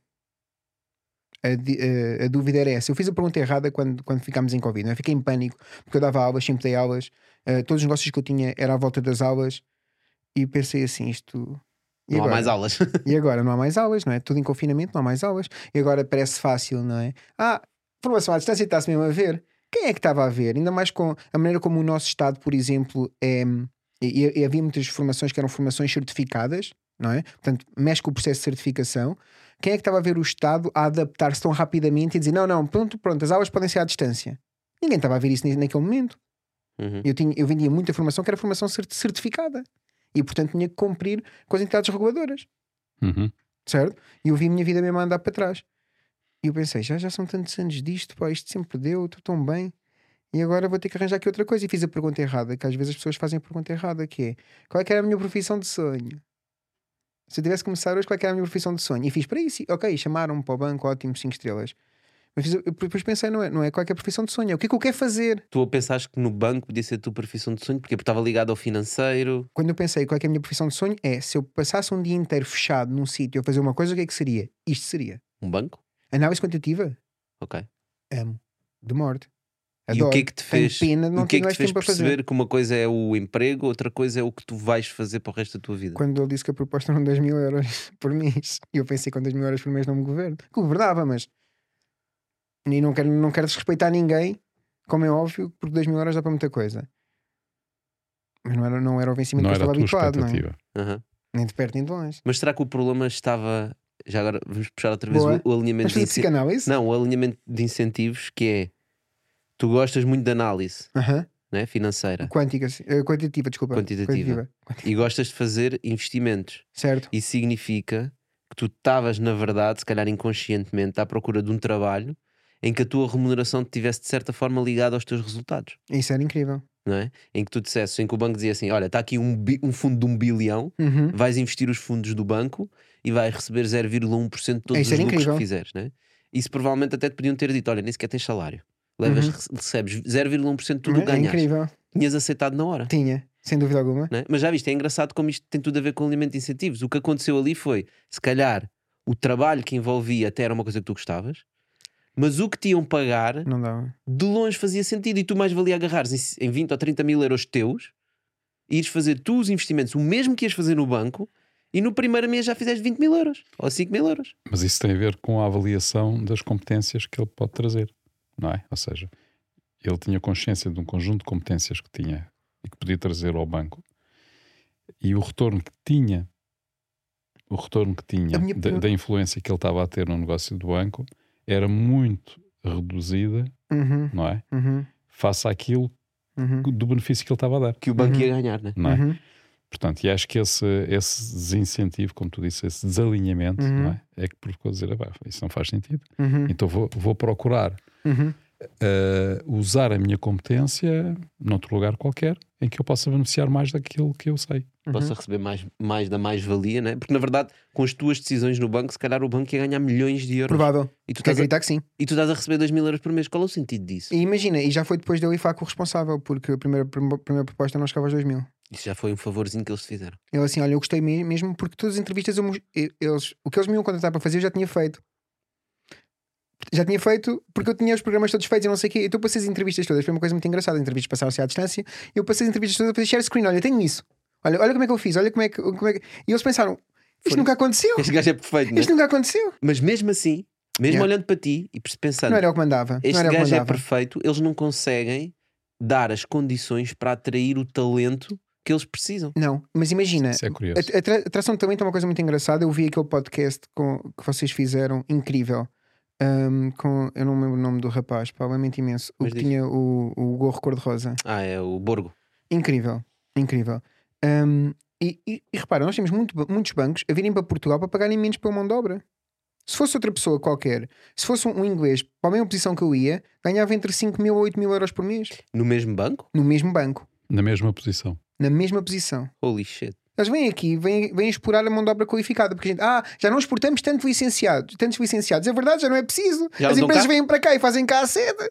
A, di- uh, a dúvida era essa. Eu fiz a pergunta errada quando, quando ficámos em Covid. Não é? Fiquei em pânico porque eu dava aulas, sempre dei aulas. Uh, todos os negócios que eu tinha era à volta das aulas. E pensei assim: isto. E Não há agora? mais aulas. E agora não há mais aulas, não é? Tudo em confinamento, não há mais aulas. E agora parece fácil, não é? Ah, formação à distância está-se mesmo a ver. Quem é que estava a ver? Ainda mais com a maneira como o nosso Estado, por exemplo, é. E, e havia muitas formações que eram formações certificadas, não é? Portanto, mexe com o processo de certificação. Quem é que estava a ver o Estado a adaptar-se tão rapidamente e dizer: não, não, pronto, pronto, as aulas podem ser à distância? Ninguém estava a ver isso na- naquele momento. Uhum. Eu, tinha, eu vendia muita formação que era formação cert- certificada. E, portanto, tinha que cumprir com as entidades reguladoras. Uhum. Certo? E eu vi a minha vida mesmo a andar para trás. E eu pensei, já, já são tantos anos disto, pá, isto sempre deu, estou tão bem. E agora vou ter que arranjar aqui outra coisa. E fiz a pergunta errada, que às vezes as pessoas fazem a pergunta errada, que é, qual é que era a minha profissão de sonho? Se eu tivesse que começar hoje, qual é que era a minha profissão de sonho? E fiz para isso, ok, chamaram-me para o banco, ótimo, cinco estrelas. Mas fiz, eu depois pensei, não é, não é qual é que é a profissão de sonho, é o que é que eu quero fazer? Tu pensaste que no banco podia ser a tua profissão de sonho, porque estava ligado ao financeiro. Quando eu pensei qual é que é a minha profissão de sonho, é, se eu passasse um dia inteiro fechado num sítio a fazer uma coisa, o que é que seria? Isto seria. Um banco? Análise quantitativa? Ok. Amo. De morte. E Adoro. o que é que te Tenho fez, pena de não o que é ter que mais te fez tempo para fazer. perceber que uma coisa é o emprego, outra coisa é o que tu vais fazer para o resto da tua vida? Quando ele disse que a proposta eram dez mil euros por mês, e eu pensei que com dez mil euros por mês não me governo. Governava, mas. E não quero, não quero desrespeitar ninguém, como é óbvio, porque dez mil euros dá para muita coisa. Mas não era, não era o vencimento Não que eu era a estava tua habituado, não é? expectativa. Aham. Nem de perto nem de longe. Mas será que o problema estava. Já agora vamos puxar outra vez Boa. o, o alinhamento Mas de fazer incen- psicanálise? Não, o alinhamento de incentivos, que é tu gostas muito de análise, Aham. né? Financeira, Quântica, sim. Eh, quantitativa, desculpa. Quantitativa. e gostas de fazer investimentos. Certo. Isso significa que tu estavas, na verdade, se calhar inconscientemente, à procura de um trabalho em que a tua remuneração te tivesse de certa forma ligada aos teus resultados. Isso era incrível. não é? Em que tu dissesses, em que o banco dizia assim: olha, está aqui um, bi- um fundo de um bilhão, Uhum. vais investir os fundos do banco e vais receber zero vírgula um por cento de todos Isso os era lucros incrível. que fizeres, né? Isso provavelmente até te podiam ter dito: olha, nem sequer tens salário, levas, Uhum. recebes zero vírgula um por cento de tudo o que É ganhaste. incrível. Tinhas aceitado na hora. Tinha, sem dúvida alguma. Né? Mas já viste, é engraçado como isto tem tudo a ver com o alimento de incentivos. O que aconteceu ali foi, se calhar, o trabalho que envolvia até era uma coisa que tu gostavas, mas o que te iam pagar Não dava. de longe fazia sentido, e tu mais valia agarrares em, em vinte ou trinta mil euros teus e ires fazer tu os investimentos, o mesmo que ias fazer no banco, e no primeiro mês já fizeste vinte mil euros ou cinco mil euros. Mas isso tem a ver com a avaliação das competências que ele pode trazer, não é? Ou seja, ele tinha consciência de um conjunto de competências que tinha e que podia trazer ao banco, e o retorno que tinha, o retorno que tinha A minha da, pergunta- da influência que ele estava a ter no negócio do banco era muito reduzida, Uhum. não é? Uhum. Face àquilo Uhum. do benefício que ele estava a dar, Que o banco Uhum. ia ganhar, né? não é? Uhum. Portanto, e acho que esse, esse desincentivo, como tu disse, esse desalinhamento, Uhum. não é? É que provocou dizer: "Ah, isso não faz sentido. Uhum. Então vou, vou procurar Uhum. uh, usar a minha competência noutro lugar qualquer em que eu possa beneficiar mais daquilo que eu sei." Possa receber mais, mais da mais-valia, né? Porque na verdade, com as tuas decisões no banco, se calhar o banco ia ganhar milhões de euros. Provável. E tu Quer estás a, acreditar que sim. e tu estás a receber dois mil euros por mês. Qual é o sentido disso? E imagina, e já foi depois de eu ir falar com o responsável, porque a primeira, a primeira proposta não chegava aos dois mil. Isso já foi um favorzinho que eles te fizeram. Ele assim: olha, eu gostei me- mesmo porque todas as entrevistas eu mos- eles, o que eles me iam contratar para fazer eu já tinha feito. Já tinha feito porque eu tinha os programas todos feitos e não sei o quê. Então eu passei as entrevistas todas. Foi uma coisa muito engraçada. As entrevistas passaram-se à distância. Eu passei as entrevistas todas a fazer share screen. Olha, tenho isso. Olha, olha como é que eu fiz. Olha como é que. Como é que... E eles pensaram: isto Foi- nunca aconteceu. Este gajo é perfeito, né? Isto nunca aconteceu. Mas mesmo assim, mesmo Yeah. olhando para ti e pensando, Não era o que mandava. Não este era o que gajo é mandava. perfeito, eles não conseguem dar as condições para atrair o talento que eles precisam. Não, mas imagina. Isso é curioso. A, a tra- atração de talento é uma coisa muito engraçada. Eu vi aquele podcast com, que vocês fizeram, incrível. Um, com, eu não me lembro o nome do rapaz, pá, lamento imenso. O Mas que diz. tinha o, o gorro cor-de-rosa. Ah, é o Borgo. Incrível, incrível. Um, e, e, e repara, nós temos muito, muitos bancos a virem para Portugal para pagarem menos pela mão de obra. Se fosse outra pessoa qualquer, se fosse um, um inglês para a mesma posição que eu ia, ganhava entre cinco mil a oito mil euros por mês. No mesmo banco? No mesmo banco, Na mesma posição. na mesma posição. Holy shit. Eles vêm aqui, vêm, vêm explorar a mão de obra qualificada, porque a gente, ah, já não exportamos tanto licenciados, tantos licenciados. É verdade, já não é preciso. Já As não empresas cá? vêm para cá e fazem cá a sede.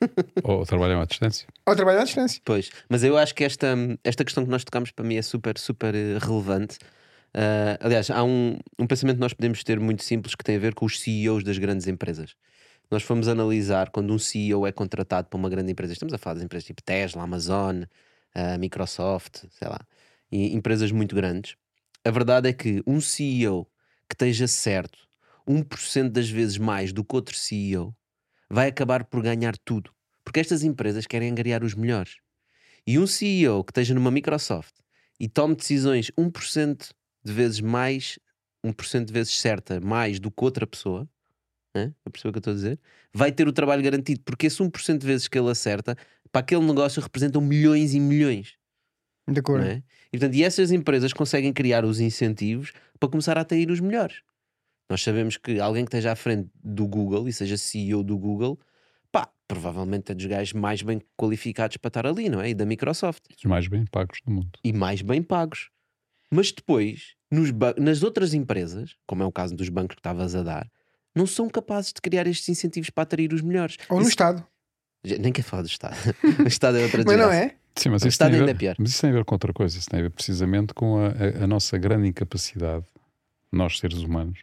Ou trabalham à distância. Ou trabalham à distância. Pois, mas eu acho que esta, esta questão que nós tocamos para mim é super, super eh, relevante. Ah, aliás, há um, um pensamento que nós podemos ter muito simples que tem a ver com os C E Os das grandes empresas. Nós fomos analisar quando um C E O é contratado para uma grande empresa, estamos a falar de empresas tipo Tesla, Amazon, ah, Microsoft, sei lá, e empresas muito grandes. A verdade é que um C E O que esteja certo um por cento das vezes mais do que outro C E O vai acabar por ganhar tudo. Porque estas empresas querem angariar os melhores. E um C E O que esteja numa Microsoft e tome decisões um por cento de vezes mais, um por cento de vezes certa, mais do que outra pessoa, né? A pessoa que eu estou a dizer, vai ter o trabalho garantido. Porque esse um por cento de vezes que ele acerta, para aquele negócio representam milhões e milhões. De Não acordo. é? E, portanto, e essas empresas conseguem criar os incentivos para começar a atrair os melhores. Nós sabemos que alguém que esteja à frente do Google e seja C E O do Google, pá, provavelmente é dos gajos mais bem qualificados para estar ali, não é? E da Microsoft. Os mais bem pagos do mundo. E mais bem pagos. Mas depois, nos ba- nas outras empresas, como é o caso dos bancos que estavas a dar, não são capazes de criar estes incentivos para atrair os melhores. Ou no Isso- Estado. Já- Nem quero falar do Estado. O Estado é outra Mas não desgraça. é? Sim, mas O isso, tem Estado a ainda ver, é pior. mas isso tem a ver com outra coisa. Isso tem a ver precisamente com a, a- a nossa grande incapacidade, nós seres humanos,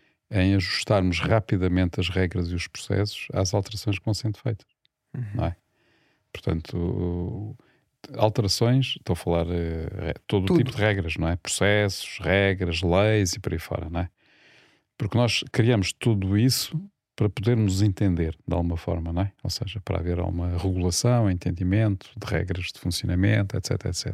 em ajustarmos rapidamente as regras e os processos às alterações que vão sendo feitas. Não é? Portanto, o- alterações, estou a falar eh, todo Tudo. o tipo de regras, não é? Processos, regras, leis e por aí fora, não é? Porque nós criamos tudo isso para podermos entender de alguma forma, não é? Ou seja, para haver alguma regulação, entendimento de regras de funcionamento, etc, etcétera.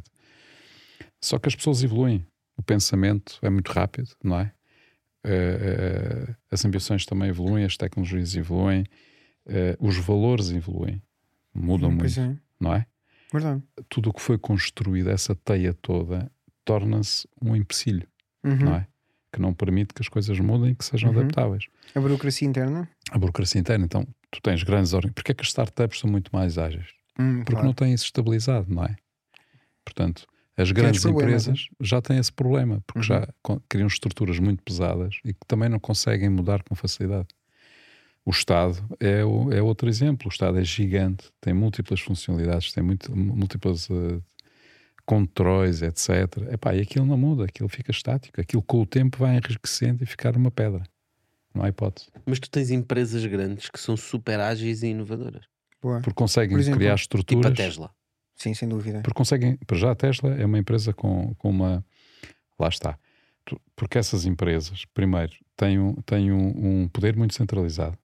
Só que as pessoas evoluem. O pensamento é muito rápido, não é? Uh, uh, as ambições também evoluem, as tecnologias evoluem, uh, os valores evoluem, mudam Hum, pois muito, é. não é? Verdade. Tudo o que foi construído, essa teia toda, torna-se um empecilho, Uhum. não é? Que não permite que as coisas mudem e que sejam Uhum. adaptáveis. A burocracia interna. A burocracia interna, então, tu tens grandes ordens. Porquê é que as startups são muito mais ágeis? Hum, porque claro. não têm isso estabilizado, não é? Portanto, as grandes problemas, empresas já têm esse problema, porque Uhum. já co- criam estruturas muito pesadas e que também não conseguem mudar com facilidade. O Estado é, o, é outro exemplo. O Estado é gigante, tem múltiplas funcionalidades, tem muito, múltiplas uh, controles, etcétera. Epá, e aquilo não muda, aquilo fica estático. Aquilo com o tempo vai enriquecendo e ficar uma pedra. Não há hipótese. Mas tu tens empresas grandes que são super ágeis e inovadoras. Boa. Porque conseguem Por exemplo, criar Tipo a estruturas. Tesla. Sim, sem dúvida. Porque conseguem. Para já a Tesla é uma empresa com, com uma. Lá está. Tu- Porque essas empresas, primeiro, têm um, têm um, um poder muito centralizado.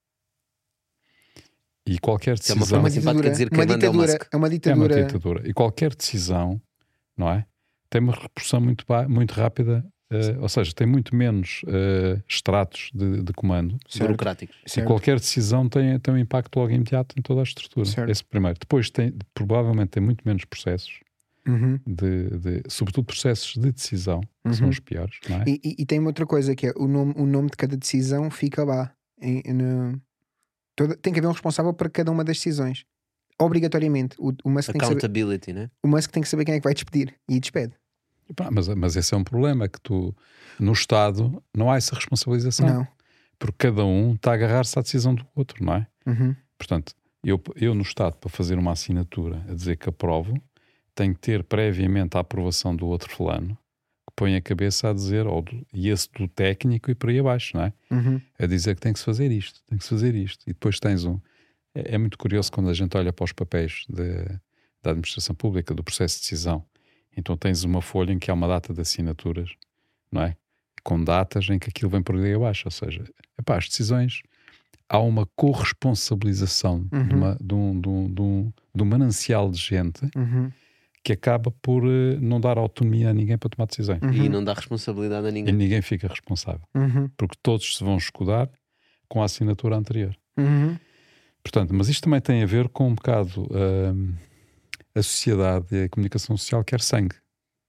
E qualquer Isso é uma decisão. forma Uma simpática de ditadura, dizer que uma quem manda é o ditadura, Musk. é uma É uma ditadura. ditadura. E qualquer decisão, não é? Tem uma repercussão muito, ba- muito rápida, eh, ou seja, tem muito menos eh, estratos de, de comando. Certo, Burocráticos. E certo. qualquer decisão tem, tem um impacto logo imediato em toda a estrutura. Certo. Esse primeiro. Depois, tem, provavelmente, tem muito menos processos, Uhum, de, de- sobretudo processos de decisão, que são uhum. os piores, não é? E, e, e tem uma outra coisa que é o nome, o nome de cada decisão fica lá. Em- no- toda- tem que haver um responsável para cada uma das decisões. Obrigatoriamente. O, o, Musk tem que saber, Accountability, né? o Musk tem que saber quem é que vai despedir. E despede. E pá, mas, mas esse é um problema, que tu, no Estado, não há essa responsabilização. Não. Porque cada um está a agarrar-se à decisão do outro, não é? Uhum. Portanto, eu, eu no Estado, para fazer uma assinatura a dizer que aprovo, tenho que ter previamente a aprovação do outro fulano, que põe a cabeça a dizer, ou do, e esse do técnico e por aí abaixo, não é? Uhum. A dizer que tem que se fazer isto, tem que se fazer isto. E depois tens um... É, é muito curioso quando a gente olha para os papéis de, da administração pública, do processo de decisão. Então tens uma folha em que há uma data de assinaturas, não é? Com datas em que aquilo vem por aí abaixo. Ou seja, epá, as decisões... Há uma corresponsabilização Uhum. de, uma, de, um, de, um, de, um, de um manancial de gente Uhum. que acaba por uh, não dar autonomia a ninguém para tomar decisões. Uhum. E não dá responsabilidade a E ninguém. ninguém fica responsável. Uhum. Porque todos se vão escudar com a assinatura anterior. Uhum. Portanto, mas isto também tem a ver com um bocado uh, a sociedade e a comunicação social quer sangue.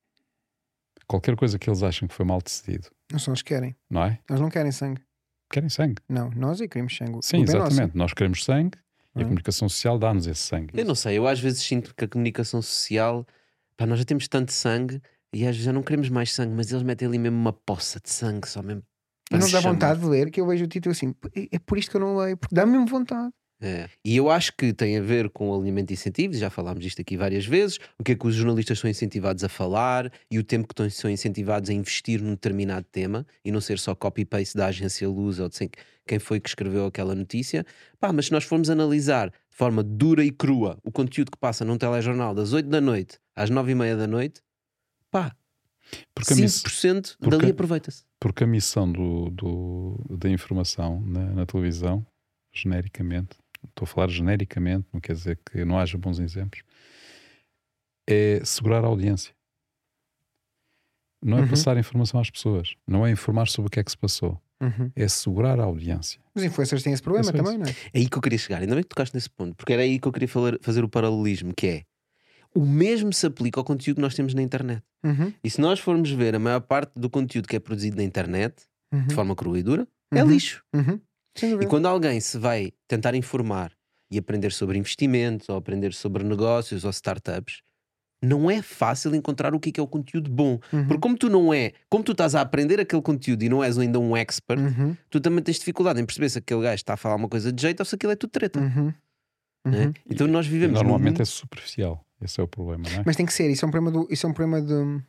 Qualquer coisa que eles acham que foi mal decidido, Não só eles querem. não é? Eles não querem sangue. Querem sangue. Não, nós é que queremos sangue. Sim, O bem exatamente. nosso. Nós queremos sangue e a Ah. comunicação social dá-nos esse sangue. Eu não sei, eu às vezes sinto que a comunicação social, pá, nós já temos tanto sangue e às vezes já não queremos mais sangue, mas eles metem ali mesmo uma poça de sangue, só mesmo. E para não se dá chamar. vontade de ler, que eu vejo o título assim. É é por isto que eu não leio, porque dá mesmo vontade. É. E eu acho que tem a ver com o alinhamento de incentivos, já falámos disto aqui várias vezes, o que é que os jornalistas são incentivados a falar e o tempo que estão, são incentivados a investir num determinado tema e não ser só copy-paste da agência Luz ou de sei quem foi que escreveu aquela notícia. Pá, mas se nós formos analisar de forma dura e crua o conteúdo que passa num telejornal das oito da noite às nove e meia da noite, pá, Porque a, miss, cinco por cento porque- dali aproveita-se. porque a missão do, do- da informação na, na televisão, genericamente, estou a falar genericamente, não quer dizer que não haja bons exemplos, é segurar a audiência. Não é Uhum. passar informação às pessoas, não é informar sobre o que é que se passou, Uhum. é segurar a audiência. Os influencers têm esse problema Isso é também, não é? É aí que eu queria chegar, ainda bem que tocaste nesse ponto, porque era aí que eu queria falar- fazer o paralelismo, que é o mesmo se aplica ao conteúdo que nós temos na internet. Uhum. E se nós formos ver a maior parte do conteúdo que é produzido na internet, Uhum. de forma crua e dura, é Uhum. lixo. Uhum. Sem E dúvida. quando alguém se vai tentar informar e aprender sobre investimentos, ou aprender sobre negócios ou startups, não é fácil encontrar o que é, que é o conteúdo bom. Uhum. Porque como tu não é, como tu estás a aprender aquele conteúdo e não és ainda um expert, Uhum. tu também tens dificuldade em perceber se aquele gajo está a falar uma coisa de jeito ou se aquilo é tudo treta. Uhum. Né? Uhum. Então nós E vivemos num normalmente mundo- é superficial, esse é o problema, não é? Mas tem que ser, isso é um problema do, isso é um problema de,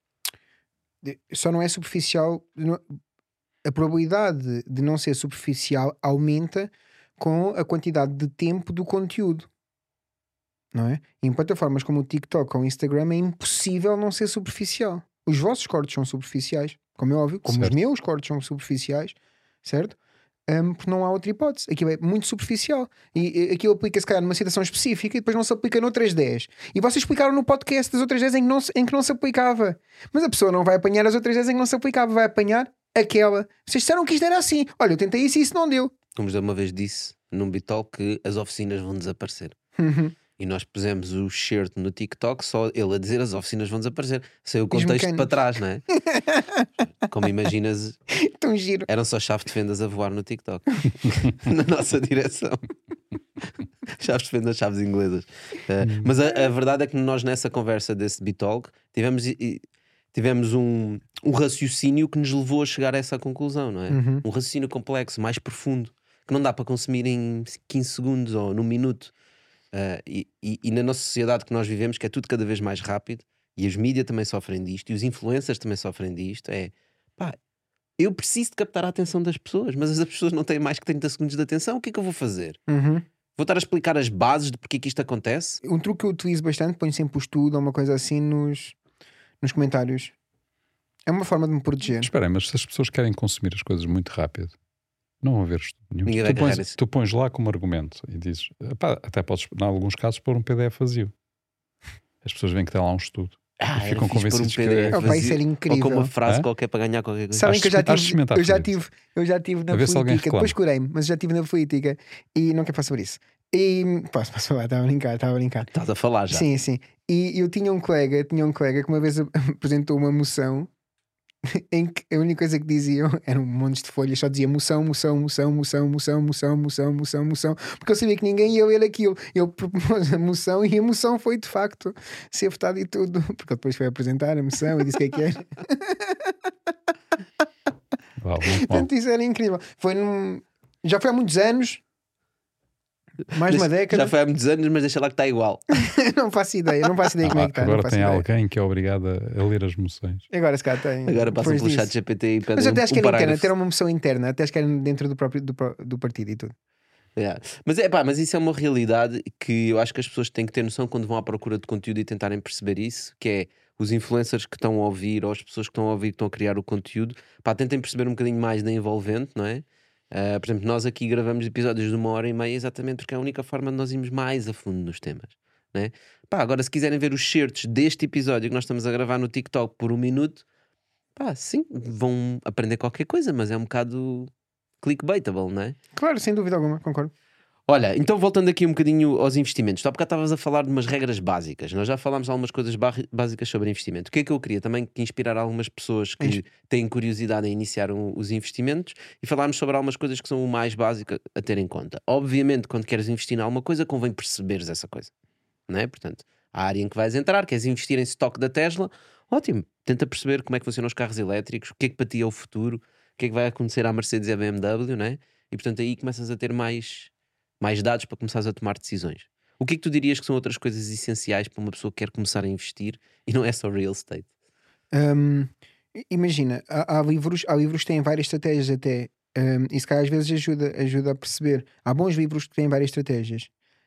de- só não é superficial. não- a probabilidade de não ser superficial aumenta com a quantidade de tempo do conteúdo, não é? Em plataformas como o TikTok ou o Instagram é impossível não ser superficial. Os vossos cortes são superficiais, como é óbvio, como Certo. os meus cortes são superficiais, certo? Um, porque não há outra hipótese. Aquilo é muito superficial. E, e aquilo aplica-se, calhar, numa situação específica e depois não se aplica noutras dez. E vocês explicaram no podcast das outras dez em que, não se, em que não se aplicava. Mas a pessoa não vai apanhar as outras dez em que não se aplicava, vai apanhar aquela. Vocês disseram que isto era assim. Olha, eu tentei isso e isso não deu. como já uma vez disse num Bitol, que as oficinas vão desaparecer. Uhum. E nós pusemos o shirt no TikTok, só ele a dizer as oficinas vão desaparecer. Saiu o E os contexto mecânicos? para trás, não é? Como imaginas, Tão giro. eram só chave de fendas a voar no TikTok. Na nossa direção. chaves de fenda, chaves inglesas. Uh, mas a, a verdade é que nós, nessa conversa desse Bitalk, tivemos, e, tivemos um, um raciocínio que nos levou a chegar a essa conclusão, não é? Uhum. Um raciocínio complexo, mais profundo, que não dá para consumir em quinze segundos ou num minuto. Uh, e, e, e na nossa sociedade que nós vivemos, que é tudo cada vez mais rápido, e as mídias também sofrem disto, e os influencers também sofrem disto, é pá, eu preciso de captar a atenção das pessoas, mas as pessoas não têm mais que trinta segundos de atenção. O que é que eu vou fazer? Uhum. Vou estar a explicar as bases de porque é que isto acontece? Um truque que eu utilizo bastante, ponho sempre o estudo ou uma coisa assim nos, nos comentários. É uma forma de me proteger. Espera aí, mas se as pessoas querem consumir as coisas muito rápido, não vão ver estudo nenhum. Ninguém vai Tu carregar pões, isso. tu pões lá como argumento e dizes, epá, até podes, em alguns casos, pôr um P D F vazio. As pessoas veem que tem lá um estudo. Ah, E ficam era fixe pôr um convencidos P que D F é- Opa, isso vazio, era incrível. ou com uma frase Hã? qualquer para ganhar qualquer coisa. Sabem que eu já Acho que tive, experimentar eu já fazer tive, eu já tive na A ver se alguém política, reclama. depois curei-me, mas já tive na política e não quero falar sobre isso. E posso, posso falar, estava a brincar, estava a brincar. Estás a falar já. Sim, sim. E eu tinha um colega, tinha um colega que uma vez apresentou uma moção em que a única coisa que diziam eram um monte de folhas, só dizia moção, moção, moção, moção, moção, moção, moção, moção, moção, porque eu sabia que ninguém ia ler aquilo. Eu propus a moção e a moção foi de facto ser votada e tudo, porque ele depois foi apresentar a moção e disse o que é que era. Uau, muito bom. Portanto, isso era incrível. Foi num... Já foi há muitos anos, mais de uma Deixa- década. Já foi há muitos anos, mas deixa lá que está igual. Não faço ideia, não faço ideia como é que está. não Agora faço tem ideia. alguém que é obrigado a, a ler as moções. Agora se calhar tem. Agora passam depois pelo disso. chat G P T e pedem Mas eu até um, acho que um era interna, parágrafo. ter uma moção interna, até acho que era dentro do próprio do, pró- do partido e tudo. Yeah. Mas, é, pá, mas isso é uma realidade que eu acho que as pessoas têm que ter noção quando vão à procura de conteúdo e tentarem perceber isso, que é os influencers que estão a ouvir ou as pessoas que estão a ouvir que estão a criar o conteúdo, pá, tentem perceber um bocadinho mais da envolvente, não é? Ah, por exemplo, nós aqui gravamos episódios de uma hora e meia exatamente porque é a única forma de nós irmos mais a fundo nos temas, não é? Pá, agora se quiserem ver os certos deste episódio que nós estamos a gravar no TikTok por um minuto, pá, sim, vão aprender qualquer coisa, mas é um bocado clickbaitable, não é? Claro, sem dúvida alguma, concordo. Olha, então voltando aqui um bocadinho aos investimentos, só porque estavas a falar de umas regras básicas, nós já falámos de algumas coisas ba- básicas sobre investimento. O que é que eu queria também que inspirar algumas pessoas que Ins- têm curiosidade em iniciar um- os investimentos e falarmos sobre algumas coisas que são o mais básicas a ter em conta. Obviamente, quando queres investir em alguma coisa, convém perceberes essa coisa, não é? Portanto, a área em que vais entrar, queres investir em stock da Tesla, ótimo, tenta perceber como é que funcionam os carros elétricos, o que é que para ti é o futuro, o que é que vai acontecer à Mercedes e à B M W, não é? E portanto aí começas a ter mais, mais dados para começares a tomar decisões. O que é que tu dirias que são outras coisas essenciais para uma pessoa que quer começar a investir e não é só real estate? Hum, imagina, há, há livros, há livros que têm várias estratégias até. Hum, e se calhar às vezes ajuda, ajuda a perceber. Há bons livros que têm várias estratégias.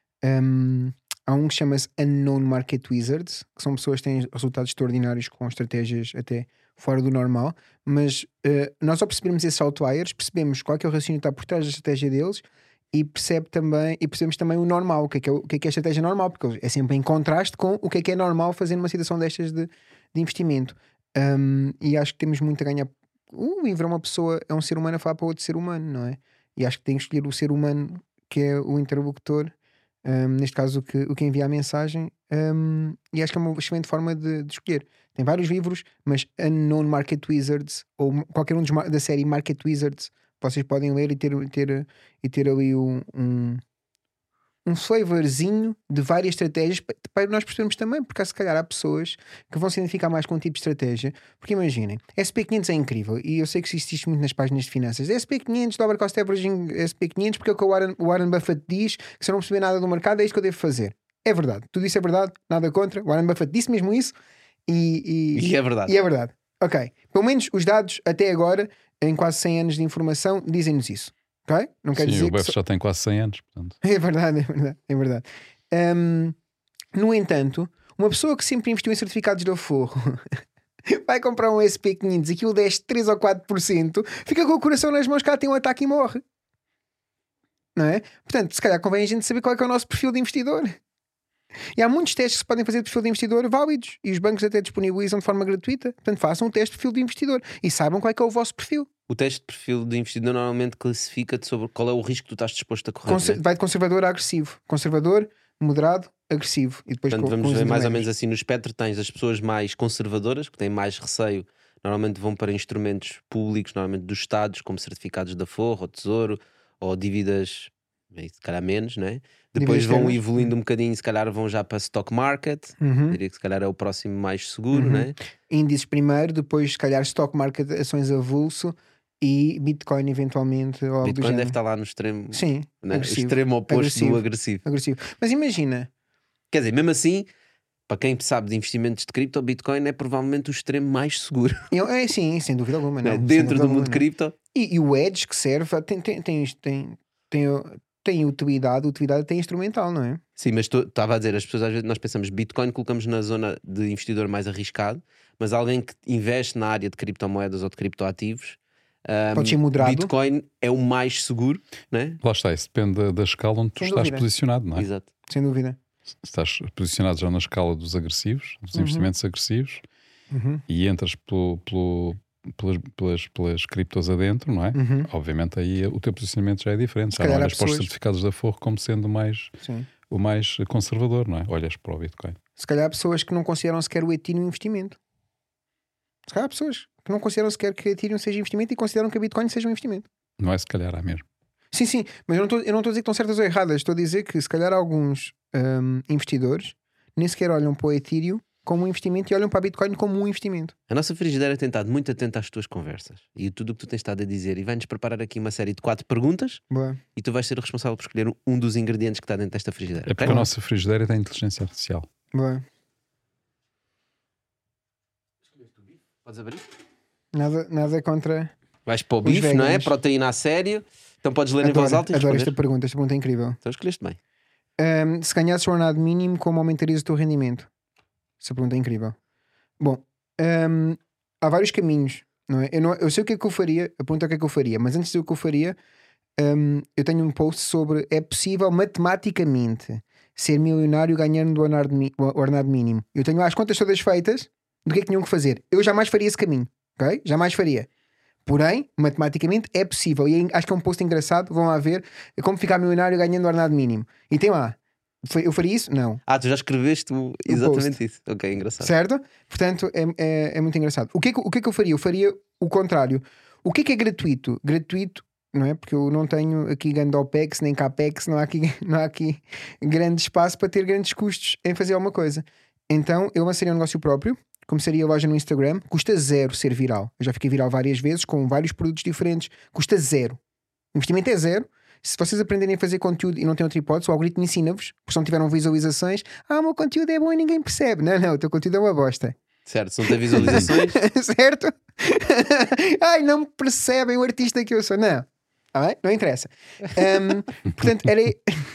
Hum, há um que chama-se Unknown Market Wizards, que são pessoas que têm resultados extraordinários com estratégias até fora do normal, mas uh, nós ao percebermos esses outliers, percebemos qual é que é o raciocínio que está por trás da estratégia deles e, percebe também, e percebemos também o normal, o que é que é, o que é, que é a estratégia normal, porque é sempre em contraste com o que é que é normal fazer numa situação destas de, de investimento. Um, e acho que temos muito a ganhar. O livro é uma pessoa, é um ser humano a falar para outro ser humano, não é? E acho que tem que escolher o ser humano que é o interlocutor, um, neste caso o que, o que envia a mensagem, um, e acho que é uma excelente forma de, de escolher. Tem vários livros, mas Unknown Market Wizards ou qualquer um dos, da série Market Wizards vocês podem ler e ter, ter, e ter ali um, um, um flavorzinho de várias estratégias para nós percebermos também, porque se calhar há pessoas que vão se identificar mais com um tipo de estratégia. Porque imaginem, S P quinhentos é incrível e eu sei que existe isto muito nas páginas de finanças. S P quinhentos, Dollar Cost Averaging S P quinhentos, porque é o que o Warren, o Warren Buffett diz, que se eu não perceber nada do mercado é isto que eu devo fazer. É verdade, tudo isso é verdade, nada contra. O Warren Buffett disse mesmo isso e, e, E é verdade. e é verdade. Ok, pelo menos os dados até agora, em quase cem anos de informação, dizem-nos isso. Ok? Não quer Sim, dizer o que Buffett só... já tem quase cem anos, portanto. É verdade, é verdade, é verdade. Um, no entanto, uma pessoa que sempre investiu em certificados de aforro vai comprar um S P quinhentos e aquilo desce três ou quatro por cento, fica com o coração nas mãos, cá tem um ataque e morre. Não é? Portanto, se calhar convém a gente saber qual é que é o nosso perfil de investidor. E há muitos testes que se podem fazer de perfil de investidor válidos e os bancos até disponibilizam de forma gratuita. Portanto, façam um teste de perfil de investidor e saibam qual é que é o vosso perfil. O teste de perfil de investidor normalmente classifica-te sobre qual é o risco que tu estás disposto a correr. Conser- não é? vai de conservador a agressivo. Conservador, moderado, agressivo. E depois Portanto, com, vamos com os ver mais ou intermédios. menos assim no espectro. Tens as pessoas mais conservadoras, que têm mais receio, normalmente vão para instrumentos públicos, normalmente dos Estados, como certificados de aforro, ou tesouro, ou dívidas é isso, se calhar menos, não é? Depois vão evoluindo um bocadinho, se calhar vão já para stock market, Uhum. diria que se calhar é o próximo mais seguro, Uhum. não é? Índices primeiro, depois se calhar stock market, ações avulso e Bitcoin eventualmente. Ou algo do Bitcoin género. deve estar lá no extremo, Sim, né? agressivo. Extremo oposto Agressivo. do agressivo. agressivo. Mas imagina, Quer dizer, mesmo assim, para quem sabe de investimentos de cripto, o Bitcoin é provavelmente o extremo mais seguro, eu, é sim, sem dúvida alguma. né? Não, sem Dentro dúvida do alguma, mundo não. cripto. E, e o edge que serve tem, tem, tem, tem, tem, tem utilidade, utilidade tem instrumental, não é? Sim, mas estava a dizer, as pessoas às vezes nós pensamos Bitcoin, colocamos na zona de investidor mais arriscado, mas alguém que investe na área de criptomoedas ou de criptoativos, um, Pode ser moderado. Bitcoin é o mais seguro, né? Lá está, isso depende da, da escala onde tu Sem estás dúvida. posicionado, não é? Exato. Sem dúvida. Se estás posicionado já na escala dos agressivos, dos Uhum. investimentos agressivos, Uhum. e entras pelo, pelo, pelas, pelas, pelas criptos adentro, não é? Uhum. Obviamente aí o teu posicionamento já é diferente. Já calhar não há olhas para os pessoas- certificados da Forro como sendo o mais, Sim. o mais conservador, não é? Olhas para o Bitcoin. Se calhar há pessoas que não consideram sequer o Ethereum investimento. Se calhar há pessoas que não consideram sequer que o Ethereum seja investimento e consideram que a Bitcoin seja um investimento. Não é se calhar há mesmo. Sim, sim, mas eu não estou eu não estou a dizer que estão certas ou erradas. Estou a dizer que se calhar alguns hum, investidores nem sequer olham para o Ethereum como um investimento e olham para a Bitcoin como um investimento. A nossa frigideira tem estado muito atenta às tuas conversas e tudo o que tu tens estado a dizer, e vai-nos preparar aqui uma série de quatro perguntas Boa. e tu vais ser o responsável por escolher um dos ingredientes que está dentro desta frigideira. É porque ok? a nossa frigideira tem inteligência artificial. Boa. Podes abrir? Nada, nada contra. Vais para o Os bife, não é? veganos. Proteína a sério. Então podes ler em voz Adoro, alta e adoro responder. esta pergunta. Esta pergunta é incrível. Então escolheste bem. Hum, se ganhasses o ordenado mínimo, como aumentarias o teu rendimento? Essa pergunta é incrível. Bom, hum, há vários caminhos, não é? Eu, não, eu sei o que é que eu faria, a pergunta é o que é que eu faria, mas antes de dizer o que eu faria, hum, eu tenho um post sobre é possível matematicamente ser milionário ganhando o ordenado, mi- o ordenado mínimo. Eu tenho as contas todas feitas do que é que tinham que fazer. Eu jamais faria esse caminho, ok? Jamais faria. Porém, matematicamente é possível. E acho que é um post engraçado. Vão lá ver como ficar milionário ganhando o ordenado mínimo. E tem lá. Foi- Eu faria isso? Não. Ah, tu já escreveste o- exatamente isso. Ok, engraçado. Certo? Portanto, é, é, é muito engraçado. O que é que, o que é que eu faria? Eu faria o contrário. O que é que é gratuito? Gratuito, não é? Porque eu não tenho aqui grande OPEX nem CAPEX, não há aqui, não há aqui grande espaço para ter grandes custos em fazer alguma coisa. Então, eu lançaria um negócio próprio. Começaria a loja no Instagram. Custa zero ser viral. Eu já fiquei viral várias vezes com vários produtos diferentes. Custa zero. O investimento é zero. Se vocês aprenderem a fazer conteúdo e não têm outra hipótese, o algoritmo ensina-vos, porque se não tiveram visualizações, ah, o meu conteúdo é bom e ninguém percebe. Não, não, o teu conteúdo é uma bosta. Certo, se não tem visualizações, Certo? Ai, não me percebem o artista que eu sou. Não. Ah, bem? Não interessa. Um, portanto, era...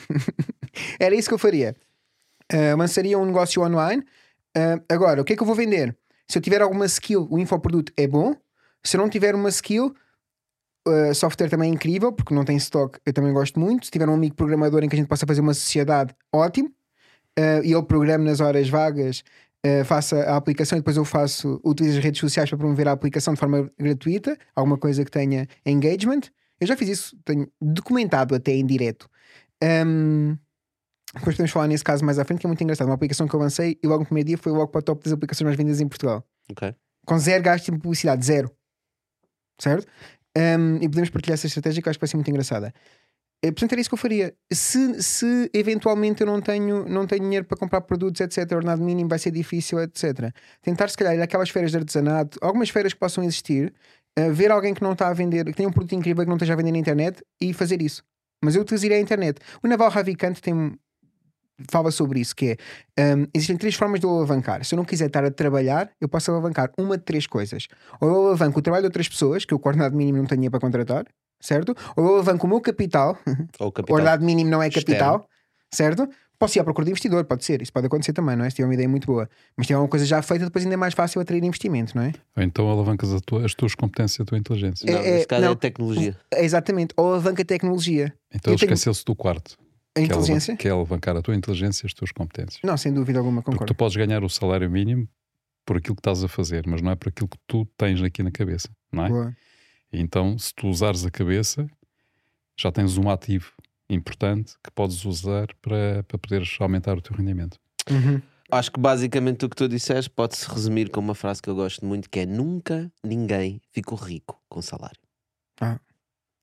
era isso que eu faria. Uh, lançaria um negócio online. Uh, agora, o que é que eu vou vender? Se eu tiver alguma skill, o infoproduto é bom. Se eu não tiver uma skill, uh, software também é incrível, porque não tem stock, eu também gosto muito. Se tiver um amigo programador em que a gente possa fazer uma sociedade, ótimo. Uh, e ele programa nas horas vagas, uh, faça a aplicação e depois eu faço, utilizo as redes sociais para promover a aplicação de forma gratuita, alguma coisa que tenha engagement. Eu já fiz isso, tenho documentado até em direto. Um, depois podemos falar nesse caso mais à frente, que é muito engraçado. Uma aplicação que eu lancei e logo no primeiro dia foi logo para o top das aplicações mais vendidas em Portugal. ok. Com zero gasto em publicidade, zero. Certo? Um, e podemos partilhar essa estratégia que eu acho que vai ser muito engraçada. Eh, Portanto, era isso que eu faria. Se, se eventualmente eu não tenho, não tenho dinheiro para comprar produtos, etcétera, o ordenado mínimo vai ser difícil, etcétera. Tentar, se calhar, ir àquelas feiras de artesanato, algumas feiras que possam existir, uh, ver alguém que não está a vender, que tem um produto incrível que não esteja a vender na internet e fazer isso. Mas eu utilizaria a internet. O Naval Ravikant tem um- fala sobre isso, que é um, existem três formas de eu alavancar. Se eu não quiser estar a trabalhar, eu posso alavancar uma de três coisas. Ou eu alavanco o trabalho de outras pessoas, que eu com o ordenado mínimo não tenho dinheiro para contratar, certo? Ou eu alavanco o meu capital, Ou o capital. ordenado mínimo não é capital, externo. certo? Posso ir à procura de investidor, pode ser, isso pode acontecer também, não é? Se tiver uma ideia muito boa, mas se tiver uma coisa já feita, depois ainda é mais fácil atrair investimento, não é? Ou então alavancas a tua- as tuas competências, a tua inteligência. Não, É- nesse caso não. é tecnologia. É exatamente, ou alavanca a tecnologia, Então eu tenho- esqueceu-se do quarto. a que é inteligência. alavan- Que é alavancar a tua inteligência e as tuas competências. Não, sem dúvida alguma, Porque concordo. tu podes ganhar o salário mínimo por aquilo que estás a fazer, mas não é por aquilo que tu tens aqui na cabeça, não é? Boa. E então, se tu usares a cabeça, já tens um ativo importante que podes usar para, para poderes aumentar o teu rendimento. Uhum. Acho que basicamente o que tu disseste pode-se resumir com uma frase que eu gosto muito, que é: nunca ninguém ficou rico com salário. Ah.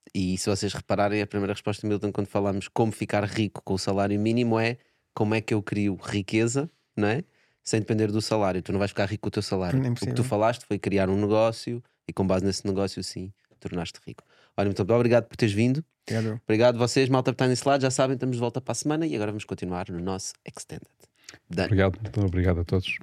E se vocês repararem, a primeira resposta, Milton, quando falamos como ficar rico com o salário mínimo é como é que eu crio riqueza, não é? Sem depender do salário. Tu não vais ficar rico com o teu salário. Nem O que tu possível. falaste foi criar um negócio e com base nesse negócio, sim, tornaste rico. Olha, muito obrigado por teres vindo. Obrigado. Obrigado vocês, malta que está nesse lado. Já sabem, estamos de volta para a semana e agora vamos continuar no nosso Extended. Done. Obrigado, então, obrigado a todos.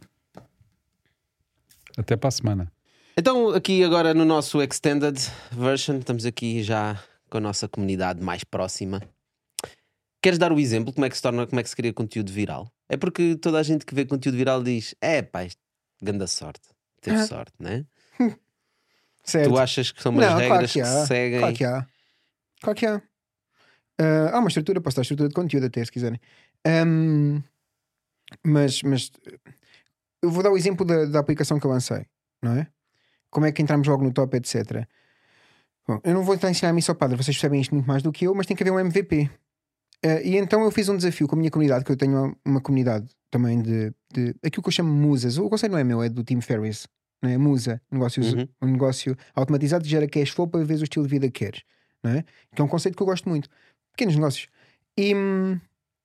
Até para a semana. Então, aqui agora no nosso Extended version, estamos aqui já com a nossa comunidade mais próxima. Queres dar o exemplo? Como é que se torna, como é que se cria conteúdo viral? É porque toda a gente que vê conteúdo viral diz: é pá, isto, ganda sorte, teve Ah. sorte, não é? Certo. Tu achas que são umas Não, regras claro que que, há. se seguem? Claro que há. Claro que há. Ah, há uma estrutura, posso dar estrutura de conteúdo até, se quiserem. Ahm, mas, mas eu vou dar o exemplo da, da aplicação que eu lancei, não é? Como é que entramos logo no top, etcétera. Bom, eu não vou estar a ensinar a mim só padre, vocês percebem isto muito mais do que eu, mas tem que haver um M V P. Ah, e então eu fiz um desafio com a minha comunidade, que eu tenho uma, uma comunidade também de, de aquilo que eu chamo musas. O conceito não é meu, é do Tim Ferriss. Não é? Musa, negócios, Uhum. um negócio automatizado que gera cash flow para ver o estilo de vida que queres, não é? Que é um conceito que eu gosto muito. Pequenos negócios. E hum,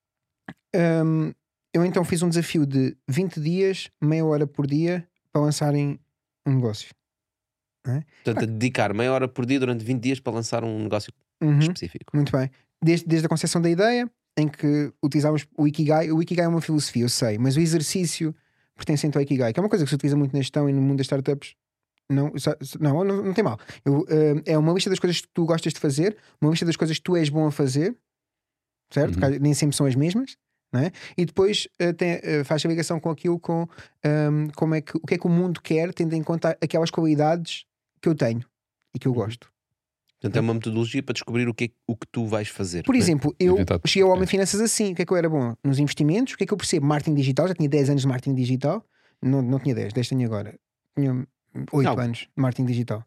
hum, eu então fiz um desafio de vinte dias, meia hora por dia, para lançarem um negócio. Portanto, a dedicar meia hora por dia durante vinte dias para lançar um negócio Uhum, específico. muito bem. Desde, desde a concepção da ideia, em que utilizávamos o Ikigai. O Ikigai é uma filosofia, eu sei, mas o exercício pertencente ao Ikigai, que é uma coisa que se utiliza muito na gestão e no mundo das startups. Não, só- não, não, não tem mal. Eu, eh, é uma lista das coisas que tu gostas de fazer, uma lista das coisas que tu és bom a fazer, certo? Uhum. Que nem sempre são as mesmas, não é? E depois eh, tem, eh, faz a ligação com aquilo, com ehm, como é que, o que é que o mundo quer, tendo em conta aquelas qualidades que eu tenho e que eu Uhum. gosto. Portanto, é uma metodologia para descobrir o que, é- o que tu vais fazer. Por não é? exemplo, eu Evitar- cheguei ao Homem de Finanças assim. O que é que eu era bom? Nos investimentos. O que é que eu percebo? Marketing digital. Já tinha dez anos de marketing digital. Não, não tinha dez, dez tenho agora. Tinha oito Não. anos de marketing digital.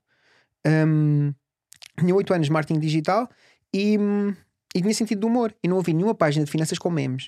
Hum, tinha oito anos de marketing digital e, hum, e tinha sentido de humor. E não havia nenhuma página de finanças com memes.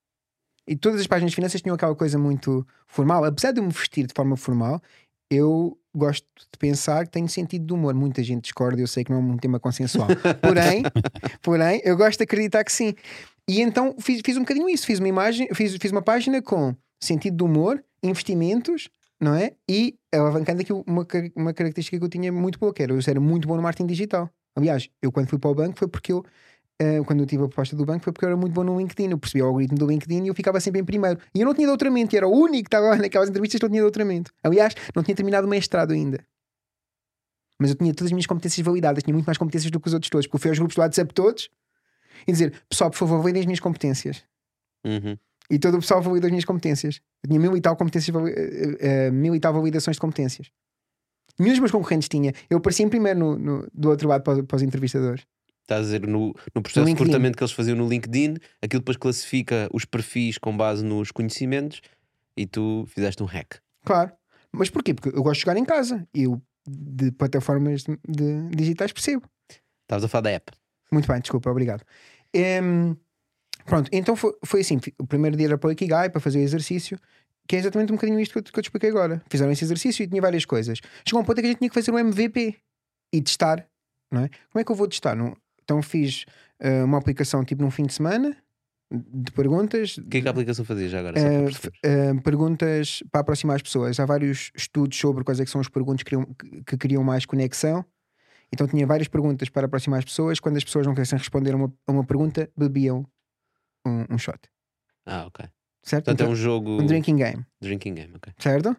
E todas as páginas de finanças tinham aquela coisa muito formal. Apesar de eu me vestir de forma formal, eu gosto de pensar que tenho sentido de humor. Muita gente discorda, eu sei que não é um tema consensual. Porém, porém, eu gosto de acreditar que sim. E então fiz, fiz um bocadinho isso. Fiz uma imagem, fiz, fiz uma página com sentido de humor, investimentos, não é? E alavancando aqui uma, car- uma característica que eu tinha muito boa, que era eu era muito bom no marketing digital. Aliás, eu quando fui para o banco foi porque eu Uh, quando eu tive a proposta do banco foi porque eu era muito bom no LinkedIn. Eu percebi o algoritmo do LinkedIn e eu ficava sempre em primeiro. E eu não tinha doutoramento, e era o único que estava lá naquelas entrevistas que não tinha doutoramento. Aliás, não tinha terminado o mestrado ainda. Mas eu tinha todas as minhas competências validadas, tinha muito mais competências do que os outros todos, porque eu fui aos grupos do WhatsApp todos e dizer: pessoal, por favor, validem as minhas competências. Uhum. E todo o pessoal validou as minhas competências. Eu tinha mil e tal competências, vali- uh, uh, mil e tal validações de competências. Nenhum dos meus concorrentes tinha. Eu aparecia em primeiro no, no- do outro lado para, os- para os entrevistadores. Estás a dizer, no, no processo No de LinkedIn. recrutamento que eles faziam no LinkedIn, aquilo depois classifica os perfis com base nos conhecimentos e tu fizeste um hack. Claro. Mas porquê? Porque eu gosto de jogar em casa. E eu de plataformas de, de digitais percebo. Estavas a falar da app. Muito bem, desculpa, obrigado. Em, pronto, então foi, foi assim: o primeiro dia era para o Ikigai, para fazer o exercício, que é exatamente um bocadinho isto que eu, te- que eu te expliquei agora. Fizeram esse exercício e tinha várias coisas. Chegou um ponto em que a gente tinha que fazer um M V P e testar, não é? Como é que eu vou testar? Não? Então fiz eh, uma aplicação tipo num fim de semana de perguntas. O que é que a aplicação fazia já agora? Só para Uh, perceber? f- uh, perguntas para aproximar as pessoas. Há vários estudos sobre quais é que são as perguntas que criam, que, que criam mais conexão. Então tinha várias perguntas para aproximar as pessoas. Quando as pessoas não quisessem responder a uma, a uma pergunta, bebiam um, um shot. Ah, ok. Certo? Portanto, é Então, um jogo. um drinking game. drinking game, ok. Certo?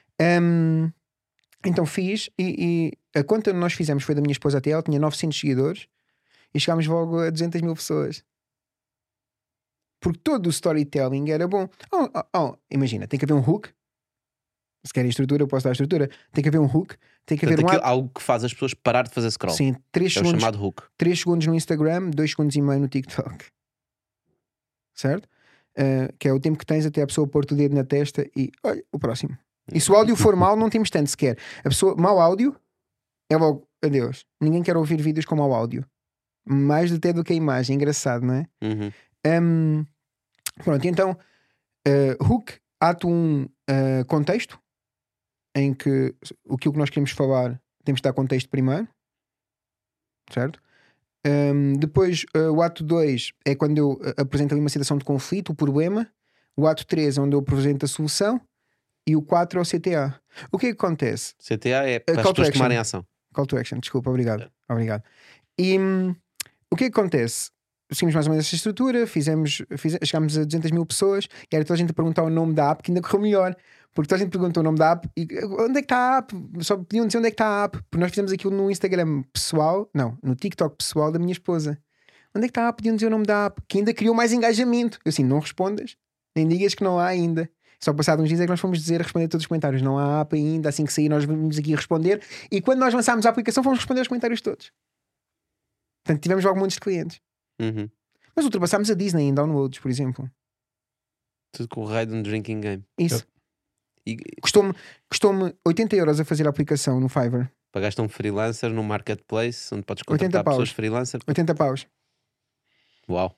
Um, então fiz e, e a conta que nós fizemos foi da minha esposa até. Ela tinha novecentos seguidores e chegámos logo a duzentas mil pessoas. Porque todo o storytelling era bom. Oh, oh, oh, imagina, tem que haver um hook. Se querem estrutura, eu posso dar a estrutura. Tem que haver um hook, tem que haver Portanto, um aquilo- algo que faz as pessoas parar de fazer scroll. Sim, três É o segundos, chamado hook. três segundos no Instagram, dois segundos e meio no TikTok. Certo? Uh, que é o tempo que tens até a pessoa pôr o dedo na testa e olha, o próximo. E se o áudio for mau, não temos tanto sequer. A pessoa, mau áudio, é logo, adeus. Ninguém quer ouvir vídeos com mau áudio. Mais até do que a imagem. Engraçado, não é? Uhum. Um, pronto, então uh, hook, ato um, uh, contexto, em que o que o que nós queremos falar temos de dar contexto primeiro, certo? Um, depois, uh, o ato dois é quando eu uh, apresento ali uma situação de conflito, o problema. O ato três é onde eu apresento a solução. E o quatro é o C T A. O que é que acontece? C T A é Uh, para as call to pessoas action. tomarem ação. Call to action, desculpa, obrigado. Obrigado. E hum, o que é que acontece? Seguimos mais ou menos essa estrutura, fizemos, fiz, chegámos a duzentas mil pessoas e era toda a gente a perguntar o nome da app, que ainda correu melhor. Porque toda a gente perguntou o nome da app e onde é que está a app? Só podiam dizer onde é que está a app. Porque nós fizemos aquilo no Instagram pessoal, não, no TikTok pessoal da minha esposa. Onde é que está a app? Podiam dizer o nome da app, que ainda criou mais engajamento. Eu assim, não respondas, nem digas que não há ainda. Só passado uns dias é que nós fomos dizer, responder todos os comentários. Não há app ainda, assim que sair nós vamos aqui responder. E quando nós lançámos a aplicação fomos responder os comentários todos. Portanto tivemos logo muitos clientes. Uhum. Mas ultrapassámos a Disney em downloads, por exemplo. Tudo com o raio de um drinking game. Isso. E Custou-me custou-me oitenta euros a fazer a aplicação no Fiverr. pagaste um freelancer no marketplace onde podes oitenta contratar paus. pessoas freelancer. oitenta paus. Uau.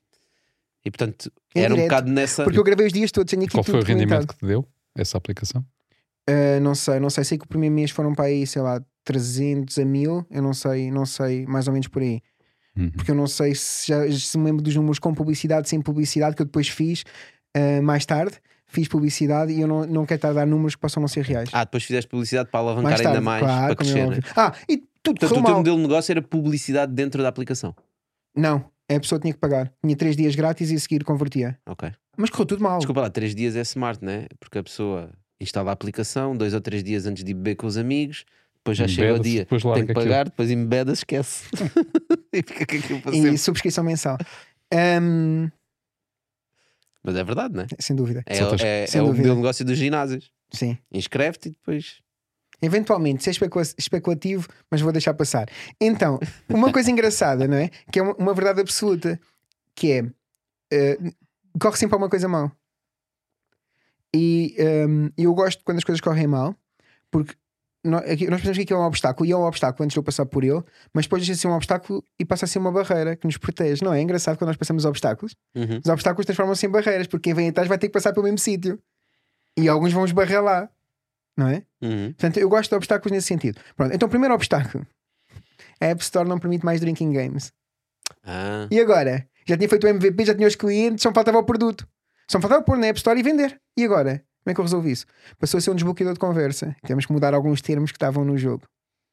E portanto, Em era um direto. bocado nessa. Porque eu gravei os dias todos, tenho aqui Qual tudo foi o rendimento documentado. que te deu essa aplicação? Uh, não sei, não sei. Sei que o primeiro mês foram para aí, sei lá, trezentos a mil. Eu não sei, não sei, mais ou menos por aí. Uhum. Porque eu não sei se, já, se me lembro dos números com publicidade, sem publicidade, que eu depois fiz uh, mais tarde. Fiz publicidade e eu não, não quero estar a dar números que possam não ser reais. Ah, depois fizeste publicidade para alavancar mais tarde, ainda mais claro, para como é crescer. óbvio. Né? Ah, e tudo Portanto, correu o teu mal. modelo de negócio era publicidade dentro da aplicação. Não, a pessoa tinha que pagar. Tinha três dias grátis e a seguir convertia. Ok. Mas correu tudo mal. Desculpa lá, três dias é smart, né? Porque a pessoa instala a aplicação, dois ou três dias antes de ir beber com os amigos, depois já chega o Embeda-se, dia, depois tem larga que aquilo. pagar, depois embeda, esquece. E fica com aquilo para E sempre. subscrição mensal. Um, Mas é verdade, né? sem dúvida. É, Só tens- é, sem é o dúvida. modelo de negócio dos ginásios. Sim. Inscreve-te e depois. Eventualmente, se é especula- especulativo, mas vou deixar passar. Então, uma coisa engraçada, não é? Que é uma, uma verdade absoluta, que é uh, corre sempre alguma coisa mal. E um, eu gosto quando as coisas correm mal, porque nós, aqui, nós pensamos que aquilo é um obstáculo, e é um obstáculo antes de eu passar por ele, mas depois deixa de ser um obstáculo e passa a ser uma barreira que nos protege. Não é? É engraçado quando nós passamos obstáculos. Uhum. Os obstáculos transformam-se em barreiras, porque quem vem atrás vai ter que passar pelo mesmo sítio. E alguns vão esbarrar lá. Não é? Uhum. Portanto, eu gosto de obstáculos nesse sentido. Pronto, então o primeiro obstáculo. A App Store não permite mais drinking games. Ah, E agora? Já tinha feito o M V P, já tinha os clientes, só me faltava o produto. Só me faltava pôr na App Store e vender. E agora? Como é que eu resolvi isso? Passou a ser um desbloqueador de conversa. Temos que mudar alguns termos que estavam no jogo.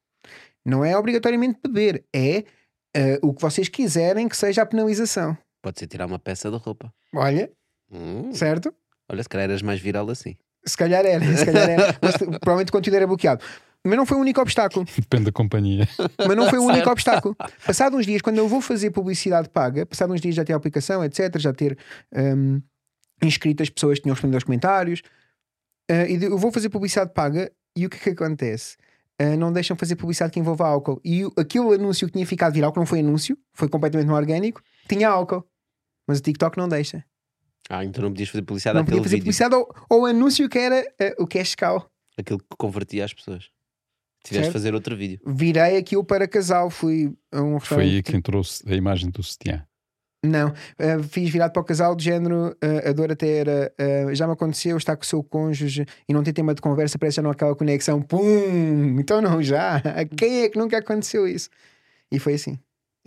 Não é obrigatoriamente beber. É uh, o que vocês quiserem que seja a penalização. pode ser tirar uma peça de roupa. Olha, Hum. certo? Olha, se calhar eras mais viral assim. Se calhar era, se calhar era. Mas provavelmente o conteúdo era bloqueado. Mas não foi o único obstáculo. Depende da companhia. Mas não foi o único Certo. obstáculo. Passado uns dias, quando eu vou fazer publicidade paga, passado uns dias já ter a aplicação, etcétera, já ter um, inscrito as pessoas que tinham respondido aos comentários, uh, e eu vou fazer publicidade paga, e o que é que acontece? Uh, não deixam fazer publicidade que envolva álcool. E o- aquele anúncio que tinha ficado viral, que não foi anúncio, foi completamente no orgânico, tinha álcool. Mas o TikTok não deixa. Ah, então não podias fazer publicidade Não àquele podia fazer vídeo. publicidade ao, ao anúncio que era uh, o cash cow. Aquilo que convertia as pessoas. Tiveste de Certo. fazer outro vídeo. Virei aquilo para casal. Fui a um Foi restaurante. aí que entrou a imagem do sutiã. Não, uh, fiz virado para o casal de género, uh, a dor até era uh, já me aconteceu estar com o seu cônjuge e não ter tema de conversa, parece já não há aquela conexão, pum, então não, já, a quem é que nunca aconteceu isso? E foi assim.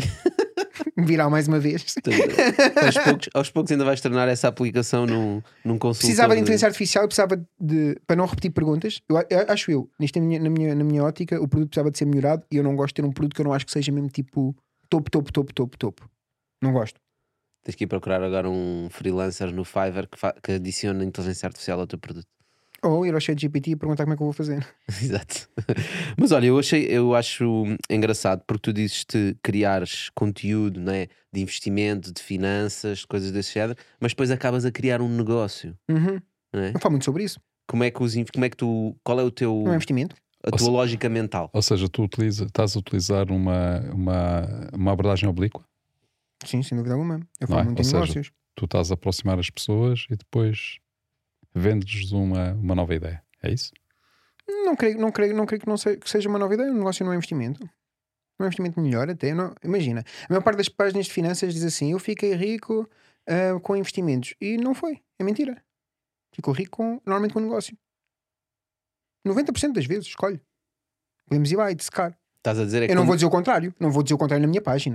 Viral mais uma vez. Portanto, aos, poucos, aos poucos ainda vais tornar essa aplicação num, num consultor. Precisava de inteligência artificial, precisava de, para não repetir perguntas, eu, eu acho eu, nisto na minha, na, minha, na minha ótica, o produto precisava de ser melhorado e eu não gosto de ter um produto que eu não acho que seja mesmo tipo topo, topo, topo, topo, topo. Não gosto. Tens que ir procurar agora um freelancer no Fiverr que, fa- que adicione inteligência artificial ao teu produto. Ou ir ao ChatGPT e perguntar como é que eu vou fazer. Exato. Mas olha, eu, achei, eu acho engraçado porque tu dizes que criares conteúdo, né, de investimento, de finanças, de coisas desse género, mas depois acabas a criar um negócio. Uhum. Não é? Eu falo muito sobre isso. Como é que os, inv- como é que tu, qual é o teu, Não é investimento. a tua Ou se- lógica mental? Ou seja, tu utiliza, estás a utilizar uma, uma, uma abordagem oblíqua. Sim, sem dúvida alguma. Eu Não falo é? muito Ou em seja, negócios. Tu estás a aproximar as pessoas e depois vendes uma, uma nova ideia. É isso? Não creio, não creio, não creio que, não sei, que seja uma nova ideia. Um negócio não é investimento. Não é investimento melhor até. Não, imagina, a maior parte das páginas de finanças diz assim: eu fiquei rico ah, com investimentos. E não foi. É mentira. Ficou rico com, normalmente com negócio. noventa por cento das vezes, escolhe. Podemos ir lá e dissecar. Estás a dizer é que Eu não quando- vou dizer o contrário. Não vou dizer o contrário na minha página.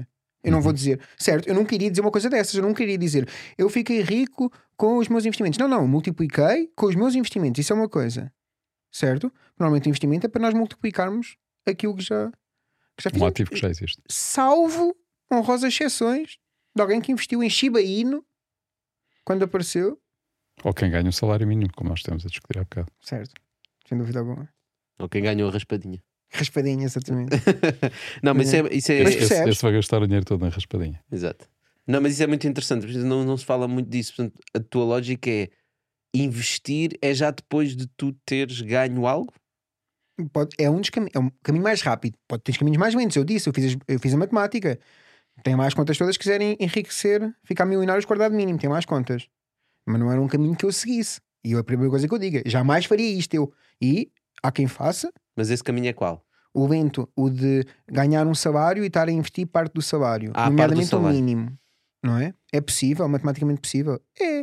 Eu não Uhum. vou dizer, certo, eu não queria dizer uma coisa dessas, eu não queria dizer eu fiquei rico com os meus investimentos. Não, não, multipliquei com os meus investimentos. Isso é uma coisa, certo? Normalmente o investimento é para nós multiplicarmos aquilo que já, que já Um fizemos. ativo que já existe. Salvo honrosas exceções de alguém que investiu em Shiba Inu quando apareceu, Ou quem ganha o salário mínimo, como nós temos a discutir há bocado. certo, sem dúvida alguma. Ou quem ganhou a raspadinha. Raspadinha, exatamente. Não, mas isso é, isso é- Mas Esse, esse, percebes? esse vai gastar o dinheiro todo na raspadinha. Exato. Não, mas isso é muito interessante, porque não, não se fala muito disso. Portanto, a tua lógica é investir é já depois de tu teres ganho algo? Pode, é um dos caminhos, é um caminho mais rápido. Pode ter caminhos mais lentos. Eu disse, eu fiz, as- eu fiz a matemática. Tem mais contas todas que quiserem enriquecer, ficar milionários guardado mínimo. Tem mais contas. Mas não era um caminho que eu seguisse. E eu, a primeira coisa que eu digo é, jamais faria isto eu. E há quem faça. Mas esse caminho é qual? O lento, o de ganhar um salário e estar a investir parte do salário, Ah, parte do nomeadamente o salário. mínimo, não é? É possível, matematicamente possível. É,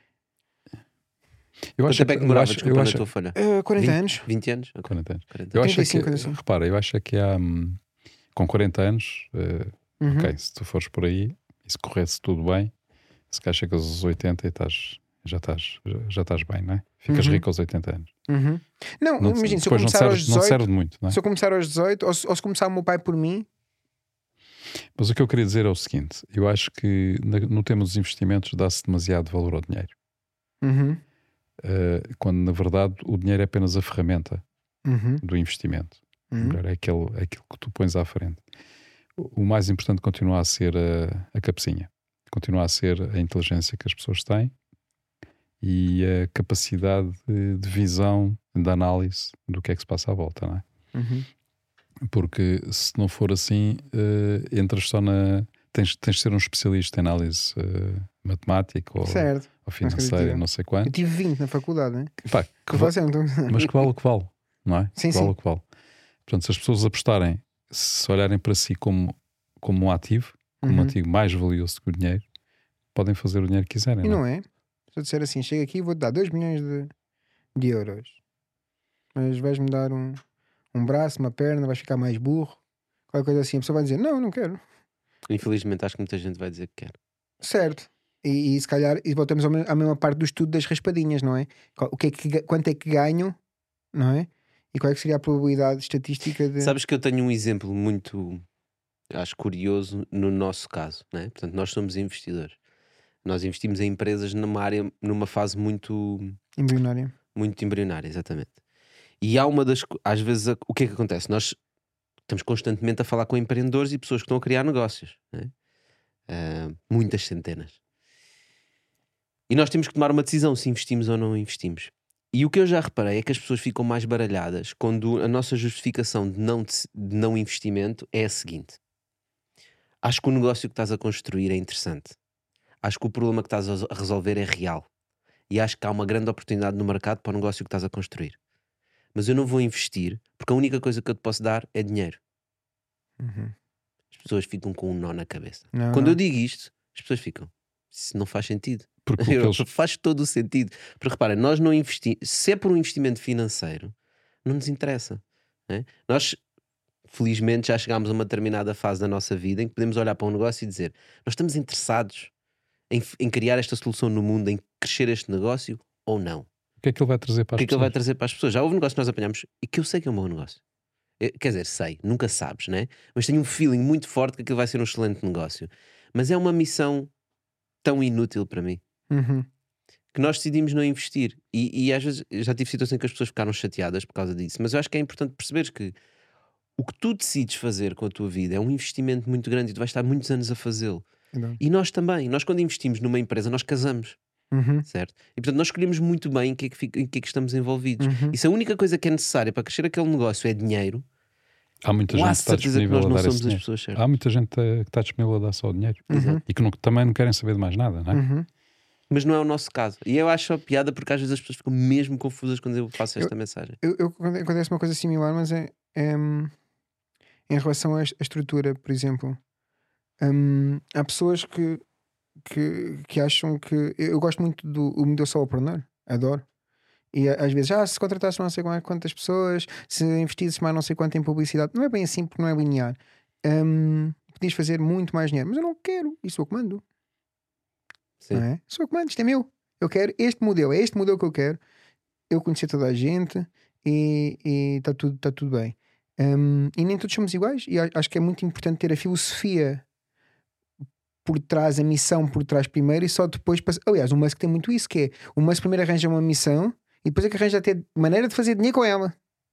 Eu Quanto acho tempo é que demorava, eu acho, desculpa, eu na acho, tua folha? uh, quarenta vinte? anos. vinte anos? Ok, quarenta anos. quarenta Eu anos. acho é que, trinta e cinco, coisa assim. repara, eu acho é que há, hum, com quarenta anos, eh, Uhum. ok, se tu fores por aí e se corresse tudo bem, se calhar chegas aos oitenta e estás, já, estás, já, já estás bem, não é? Ficas Uhum. rico aos oitenta anos. Uhum. Não, Não, imagina, se eu depois não começar serve, aos não serve dezoito, de muito, não é? se eu começar aos dezoito, ou se, ou se começar o meu pai por mim, Mas o que eu queria dizer é o seguinte: eu acho que na- no tema dos investimentos dá-se demasiado valor ao dinheiro, uhum. eh, quando na verdade o dinheiro é apenas a ferramenta Uhum. do investimento. Uhum. Melhor, é, aquele, é aquilo que tu pões à frente. O o mais importante continua a ser a, a cabecinha, continua a ser a inteligência que as pessoas têm e a capacidade de, de visão, de análise do que é que se passa à volta, não é? Uhum. Porque se não for assim, eh, entras só na. Tens, tens de ser um especialista em análise eh, matemática ou, Certo. ou financeira, não sei Eu quanto. tive vinte na faculdade, né? Pá, que Eu va- faço, então... mas que vale o que vale, não é? Sim, que vale sim. o que vale. Portanto, se as pessoas apostarem, se olharem para si como, como um ativo, como um Uhum. ativo mais valioso que o dinheiro, podem fazer o dinheiro que quiserem. E não não é? é? Se eu disser assim, chega aqui e vou-te dar dois milhões de, de euros, mas vais-me dar um, um braço, uma perna, vais ficar mais burro, qualquer coisa assim, a pessoa vai dizer, não, não quero. Infelizmente, acho que muita gente vai dizer que quer. Certo. E, e se calhar, e voltamos ao me- à mesma parte do estudo das raspadinhas, não é? Qual- O que é que, ga- quanto é que ganham, não é? E qual é que seria a probabilidade estatística de... Sabes que eu tenho um exemplo muito, acho curioso no nosso caso, né? Portanto, nós somos investidores. Nós investimos em empresas numa área, numa fase muito, embrionária? muito embrionária, exatamente. E há uma das, co- às vezes, a- o que é que acontece? Nós estamos constantemente a falar com empreendedores e pessoas que estão a criar negócios, né? Ah, muitas centenas. E nós temos que tomar uma decisão se investimos ou não investimos. E o que eu já reparei é que as pessoas ficam mais baralhadas quando a nossa justificação de não, de não investimento é a seguinte: acho que o negócio que estás a construir é interessante, acho que o problema que estás a resolver é real e acho que há uma grande oportunidade no mercado para o negócio que estás a construir, mas eu não vou investir porque a única coisa que eu te posso dar é dinheiro. Uhum. As pessoas ficam com um nó na cabeça. Não, Quando não. eu digo isto, as pessoas ficam: isso não faz sentido. Porque o que Eu- eles, Faz todo o sentido. Porque reparem, nós não investimos. Se é por um investimento financeiro, não nos interessa, né? Nós, felizmente, já chegámos a uma determinada fase da nossa vida em que podemos olhar para um negócio e dizer: nós estamos interessados em, em criar esta solução no mundo, em crescer este negócio ou não? o que é que ele vai trazer para O as que é que ele vai pessoas? trazer para as pessoas? Já houve um negócio que nós apanhamos e que eu sei que é um bom negócio. Eu- quer dizer, sei, nunca sabes, né? Mas tenho um feeling muito forte que aquilo vai ser um excelente negócio. Mas é uma missão tão inútil para mim Uhum. que nós decidimos não investir. E, e às vezes eu já tive situações em que as pessoas ficaram chateadas por causa disso. Mas eu acho que é importante perceberes que o que tu decides fazer com a tua vida é um investimento muito grande e tu vais estar muitos anos a fazê-lo. Então, E nós também. Nós, quando investimos numa empresa, nós casamos, uhum. certo? E portanto, nós escolhemos muito bem em que é que, fica- em que, é que estamos envolvidos. Uhum. E se a única coisa que é necessária para crescer aquele negócio é dinheiro, Há muita gente que quase está certeza que disponível nós a não dar esse somos as dinheiro. pessoas certas. Há muita gente eh, que está disponível a dar só o dinheiro Uhum. e que não- também não querem saber de mais nada, não é? Uhum. Mas não é o nosso caso. E eu acho a piada porque às vezes as pessoas ficam mesmo confusas quando eu faço esta mensagem. Eu, eu, acontece uma coisa similar, mas é, é, hum, em relação à, à estrutura, por exemplo. Hum, há pessoas que, que, que acham que. Eu, eu gosto muito do o modelo solopreneur, adoro. E a- às vezes, ah, se contratasses não sei quantas pessoas, se investisses mais não sei quanto em publicidade, não é bem assim porque não é linear. Hum, podias fazer muito mais dinheiro, mas eu não quero, isso sou eu que mando. Sim. Não é? Sou eu que mando, isto é meu. Eu quero este modelo, é este modelo que eu quero. Eu conhecer toda a gente e está tudo, tá tudo bem. Um, e nem todos somos iguais, e a- acho que é muito importante ter a filosofia por trás, a missão por trás primeiro, e só depois passa... Aliás, o Musk tem muito isso, que é o Musk primeiro arranja uma missão e depois é que arranja até maneira de fazer dinheiro com ela.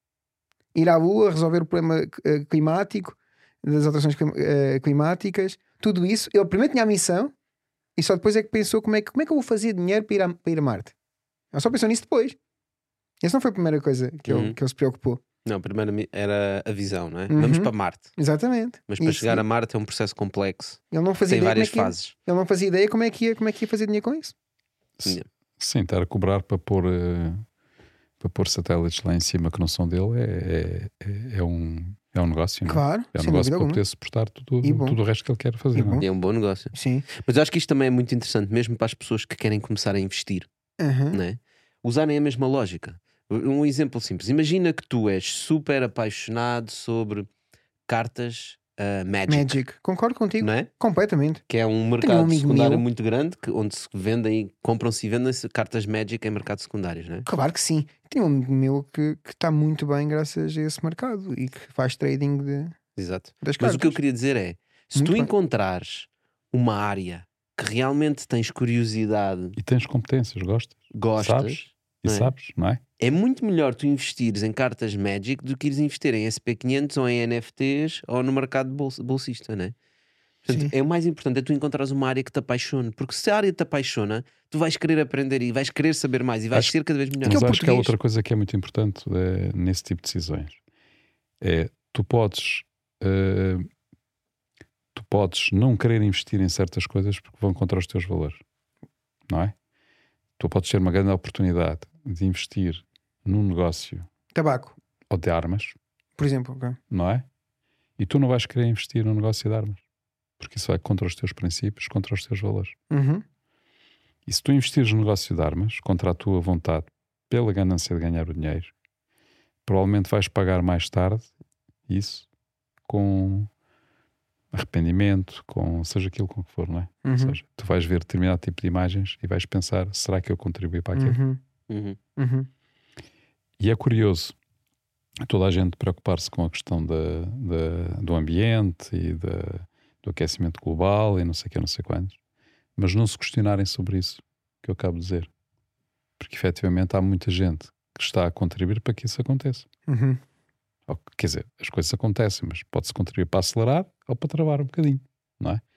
Ir à Lua, resolver o problema uh, climático, das alterações clim- uh, climáticas, tudo isso. Ele primeiro tinha a missão e só depois é que pensou como é que, como é que eu vou fazer dinheiro para ir a, para ir a Marte. Ele só pensou nisso depois. Essa não foi a primeira coisa que, Uhum. ele, que ele se preocupou. Não, primeiro mi- era a visão, não é? Uhum. Vamos para Marte. Exatamente. Mas para Isso- chegar a Marte é um processo complexo. ele não fazia Tem ideia várias como é que ia- fases. ele não fazia ideia como é que ia, como é que ia fazer dinheiro com isso. S- Sim, estar a cobrar para pôr, eh, para pôr satélites lá em cima que não são dele é, é, é um, é um negócio. Não é? Claro, É um sem negócio dúvida para alguma. poder suportar tudo, E bom. tudo o resto que ele quer fazer. E não é? bom. E é um bom negócio. Sim. Mas eu acho que isto também é muito interessante, mesmo para as pessoas que querem começar a investir, Aham. não é? Usarem a mesma lógica. Um exemplo simples. Imagina que tu és super apaixonado sobre cartas ah, Magic, Magic. Concordo contigo. não é? Completamente. Que é um um mercado amigo secundário meu- muito grande, que, onde se vendem, compram-se e vendem-se cartas Magic em mercados secundários, não é? Claro que sim. Tem um amigo meu que que está muito bem graças a esse mercado e que faz trading de, Exato. das Mas cartas. o que eu queria dizer é, se Muito tu bem. encontrares uma área que realmente tens curiosidade, E tens competências, gostas, gostas, sabes? E não é? sabes, não é? é muito melhor tu investires em cartas Magic do que ires investir em S P quinhentos ou em N F Ts ou no mercado bolsa- bolsista, não é? Portanto, Sim. é o mais importante é tu encontrares uma área que te apaixone, porque se a área te apaixona, tu vais querer aprender e vais querer saber mais e vais Acho- ser cada vez melhor. Que é Mas o acho que há português. outra coisa que é muito importante eh, nesse tipo de decisões. É, tu podes eh, tu podes não querer investir em certas coisas porque vão contra os teus valores, não é? Tu podes ter uma grande oportunidade de investir num negócio Tabaco, ou de armas, por exemplo. ok. não é? E tu não vais querer investir num negócio de armas porque isso vai contra os teus princípios, contra os teus valores. Uhum. E se tu investires no negócio de armas contra a tua vontade, pela ganância de ganhar o dinheiro, provavelmente vais pagar mais tarde isso com arrependimento, com seja aquilo com que for, não é? Ou Uhum. seja, tu vais ver determinado tipo de imagens e vais pensar, será que eu contribuí para aquilo? Uhum. Uhum. Uhum. E é curioso toda a gente preocupar-se com a questão da, da- do ambiente e da, do aquecimento global e não sei o que, não sei quantos, mas não se questionarem sobre isso que eu acabo de dizer. Porque efetivamente há muita gente que está a contribuir para que isso aconteça. Uhum. Ou, quer dizer, as coisas acontecem, mas pode-se contribuir para acelerar ou para travar um bocadinho, não é?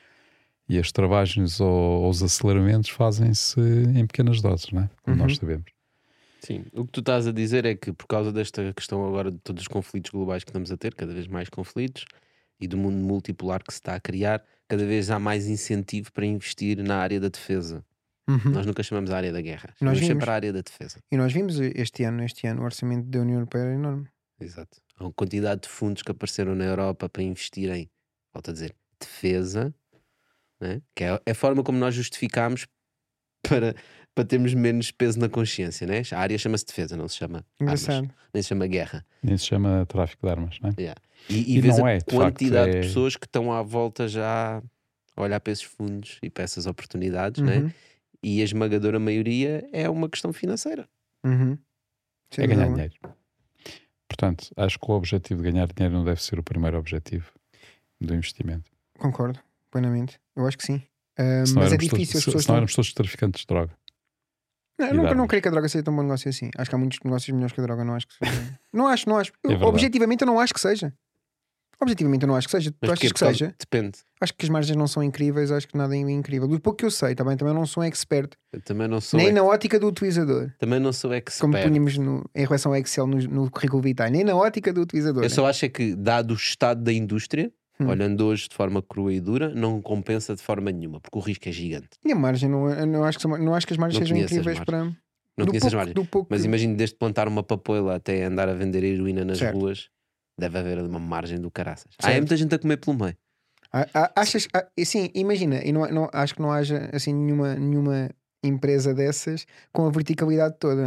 E as travagens ou, ou os aceleramentos fazem-se em pequenas doses, não é? Como Uhum. nós sabemos. Sim, o que tu estás a dizer é que por causa desta questão agora de todos os conflitos globais que estamos a ter, cada vez mais conflitos, e do mundo multipolar que se está a criar, cada vez há mais incentivo para investir na área da defesa. Uhum. Nós nunca chamamos a área da guerra, Nós chamamos vimos. sempre a área da defesa. E nós vimos este ano, este ano, o orçamento da União Europeia era enorme. Exato. A quantidade de fundos que apareceram na Europa para investir em, volto a dizer, defesa, né? Que é é a forma como nós justificamos para, para termos menos peso na consciência, né? A área chama-se defesa, não se chama armas, Engraçado. nem se chama guerra. Nem se chama tráfico de armas, não é? Yeah. E, e E vês não a é, de facto, quantidade é- de pessoas que estão à volta já a olhar para esses fundos e para essas oportunidades, né? Uhum. E a esmagadora maioria é uma questão financeira. Uhum. Sem É dúvida ganhar alguma. dinheiro. Portanto, acho que o objetivo de ganhar dinheiro não deve ser o primeiro objetivo do investimento. Concordo, plenamente. Eu acho que sim. Ah, Se não mas é éramos difícil, todos, as se, pessoas se não estão... éramos todos traficantes de droga. Não, e eu não, de eu não armas. creio que a droga seja tão bom negócio assim. Acho que há muitos negócios melhores que a droga. Não acho que seja. Não acho, não acho. Eu, É verdade. objetivamente eu não acho que seja. Objetivamente eu não acho que seja. Tu Mas achas porquê? que Por causa- seja? Depende. Acho que as margens não são incríveis, acho que nada é incrível. Do pouco que eu sei, também, também não sou um expert. Eu também não sou, Nem ex- na ótica do utilizador. também não sou expert. Como punhamos no, em relação ao Excel no, no currículo vitae. Nem na ótica do utilizador. Eu né? só acho é que, dado o estado da indústria, Hum. olhando hoje de forma crua e dura, não compensa de forma nenhuma, porque o risco é gigante. E a margem, não, eu não, acho que, são- não acho que as margens Não sejam conheço as incríveis para. Não do conheço as pouco, margens. do pouco Mas que- imagino, desde plantar uma papoila até andar a vender heroína nas Certo. ruas, deve haver uma margem do caraças. Ah, Certo. é muita gente a comer pelo meio. Ah, ah, achas, ah, sim, imagina, e não, não, acho que não haja assim nenhuma, nenhuma empresa dessas com a verticalidade toda, não é?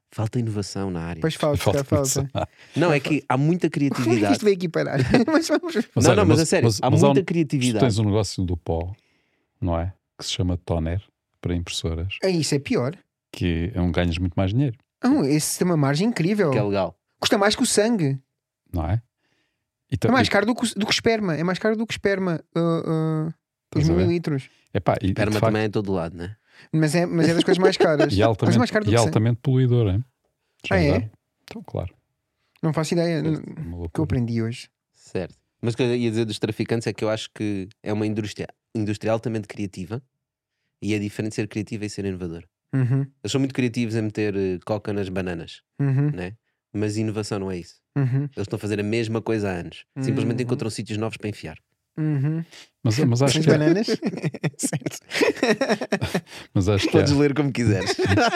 Falta inovação na área. Pois falta, falta. falta. Não, é que há muita Como é que criatividade. isto veio aqui parar? Mas vamos... Mas não, olha, não, mas, a sério, mas- há mas há muita um- Tu criatividade. tens um negócio do pó, não é? Que se chama toner para impressoras, É, isso é pior. que é um ganhas muito mais dinheiro, Não, esse tem uma margem incrível. Que é legal. Custa mais que o sangue. não é? E É ta- mais e- caro do que, o- do que esperma. É mais caro do que esperma. uh, uh, os Estás a ver? mililitros. Epá, e, e de Perma facto- também é em todo lado, não é? Mas é, mas é das coisas mais caras. e Mas é altamente, mais caro do e que sangue. altamente poluidor, hein? Já Ah, é? agora. Então, claro. Não faço ideia. É n- uma que eu loucura. aprendi hoje. Certo. Mas o que eu ia dizer dos traficantes é que eu acho que é uma indústria, indústria altamente criativa e é diferente ser criativa e ser inovador. Uhum, Eles são muito criativos em meter eh, coca nas bananas, uhum, né? Mas inovação não é isso. uhum, Eles estão a fazer a mesma coisa há anos. Simplesmente Uhum. encontram sítios novos para enfiar. uhum. Mas, mas, acho As que, é- bananas? Certo. mas acho que, há, Podes ler como quiseres.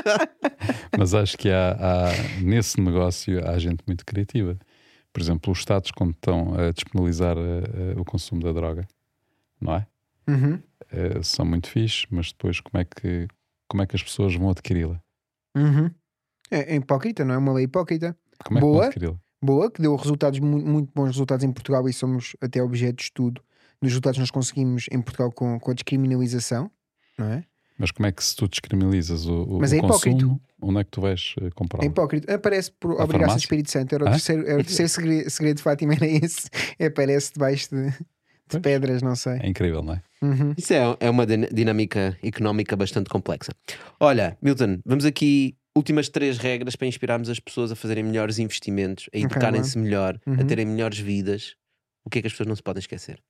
mas acho que há, há- nesse negócio há gente muito criativa. Por exemplo, os Estados, quando estão a despenalizar eh, eh, o consumo da droga, não é? Uhum, Eh, são muito fixe, mas depois como é que, como é que as pessoas vão adquiri-la? uhum. É, é hipócrita, não é uma lei hipócrita. Como é que Boa. vão adquiri-la? Boa, que deu resultados mu- muito bons resultados em Portugal e somos até objeto de estudo dos resultados que nós conseguimos em Portugal com, com a descriminalização, não é? Mas como é que se tu descriminalizas o, o, Mas é o hipócrita. consumo, onde é que tu vais eh, comprar? É hipócrita. Aparece por À obrigação do farmácia? Espírito Santo. Era o Hã? terceiro, era o terceiro segredo, segredo de Fátima, era esse. Aparece debaixo de, de Pois. pedras, não sei. É incrível, não é? Uhum. Isso é, é uma din- dinâmica económica bastante complexa. Olha, Milton, vamos aqui. Últimas três regras para inspirarmos as pessoas a fazerem melhores investimentos, a educarem-se melhor, a Uhum. terem melhores vidas. O que é que as pessoas não se podem esquecer?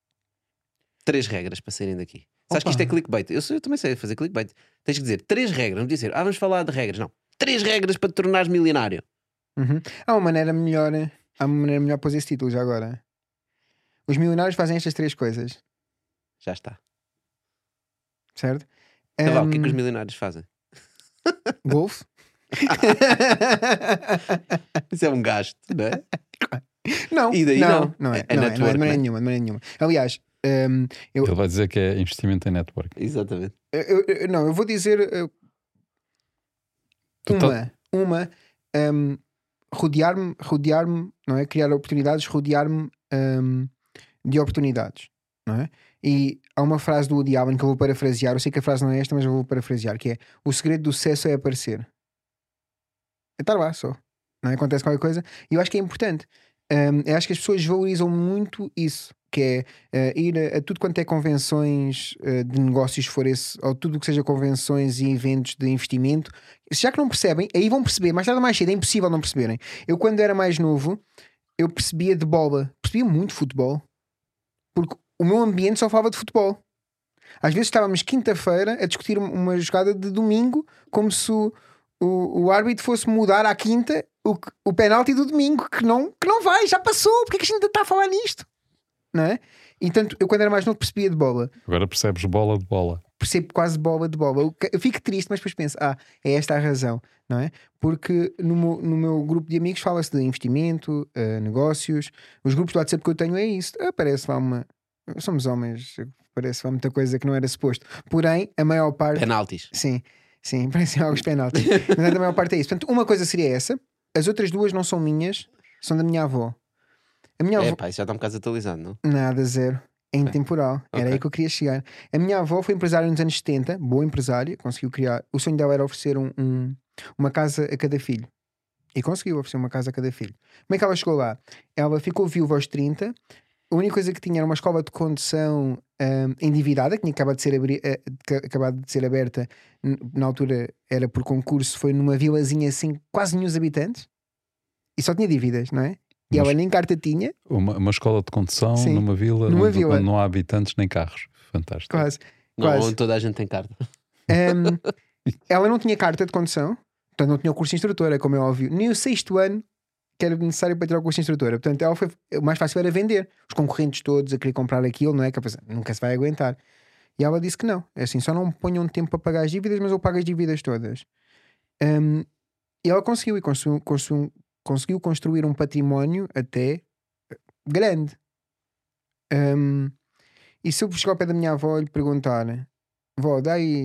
Três regras para saírem daqui. Sabes que isto é Opa. clickbait? Eu, sei- eu também sei fazer clickbait. Tens que dizer três regras, não dizer, ah, vamos falar de regras. Não. Três regras para te tornares milionário. Uhum. Há uma maneira melhor, há uma maneira melhor para pôr esse título já agora. Os milionários fazem estas três coisas, Já está. certo? Então, vá, o que é que os Ahm, milionários fazem? Golfe. Isso é um gasto, não é? Não, E daí não, não. não é, É- é não, é, não, é, network, de maneira não é? nenhuma, de maneira nenhuma. Aliás, ahm, eu, Ele vai dizer que é investimento em network. Exatamente. eu- eu- não, eu vou dizer uh, Tu tá- uma, uma ahm, rodear-me, rodear-me, não é? Criar oportunidades, rodear-me ahm, de oportunidades, não é? E há uma frase do Woody Allen que eu vou parafrasear. Eu sei que a frase não é esta, mas eu vou parafrasear, que é: o segredo do sucesso é aparecer. É estar lá só, não é? Acontece qualquer coisa. E eu acho que é importante. Ahm, eu acho que as pessoas valorizam muito isso, que é eh, ir a, a tudo quanto é convenções eh, de negócios, se for esse, ou tudo o que seja convenções e eventos de investimento. Já que não percebem, aí vão perceber, mais tarde ou mais cedo, é impossível não perceberem. Eu, quando era mais novo, eu percebia de bola, percebia muito futebol, porque o meu ambiente só falava de futebol. Às vezes estávamos quinta-feira a discutir uma jogada de domingo, como se o, o, o árbitro fosse mudar à quinta o, o penalti do domingo, que não, que não vai, já passou, porque é que a gente ainda está a falar nisto? Não é? E tanto, eu quando era mais novo percebia de bola, Agora percebes bola de bola. percebo quase bola de bola. Eu, que- eu fico triste, mas depois penso, ah, é esta a razão, não é? Porque no meu, no meu grupo de amigos fala-se de investimento, eh, negócios. Os grupos do WhatsApp que eu tenho é isso. Ah, parece lá uma. Somos homens, parece lá muita coisa que não era suposto. Porém, a maior parte. Penaltis. Sim, sim, parecem algo penaltis. Mas a maior parte é isso. Portanto, uma coisa seria essa. As outras duas não são minhas, são da minha avó. A minha É avó. pá, isso já está um bocado atualizado, não? Nada, zero. É intemporal. Era Ok. aí que eu queria chegar. A minha avó foi empresária nos anos setenta, boa empresária, conseguiu criar. O sonho dela era oferecer um, um- uma casa a cada filho. E conseguiu oferecer uma casa a cada filho. Como é que ela chegou lá? Ela ficou viúva aos trinta. A única coisa que tinha era uma escola de condução hum, endividada, que tinha acabado de ser, abri- eh, que- acabado de ser aberta. N- Na altura era por concurso, foi numa vilazinha assim, quase nenhum habitantes. E só tinha dívidas, não é? E Mas- ela nem carta tinha, Uma, uma escola de condução Sim, numa vila, numa onde, vila. onde não há habitantes nem carros. Fantástico. quase. Não, Quase. onde toda a gente tem carta. Um, ela não tinha carta de condução, portanto não tinha o curso de instrutora, como é óbvio, nem o sexto ano que era necessário para tirar o curso de instrutora. Portanto, ela foi, o mais fácil era vender. Os concorrentes todos a querer comprar aquilo, não é? Que ela pensa, nunca se vai aguentar. E ela disse que não, é assim, só não me ponham tempo para pagar as dívidas, mas eu pago as dívidas todas. Um, e ela conseguiu, e construiu, construiu, conseguiu construir um património até grande. Um, e se eu chegar ao pé da minha avó e lhe perguntar: vó, dá aí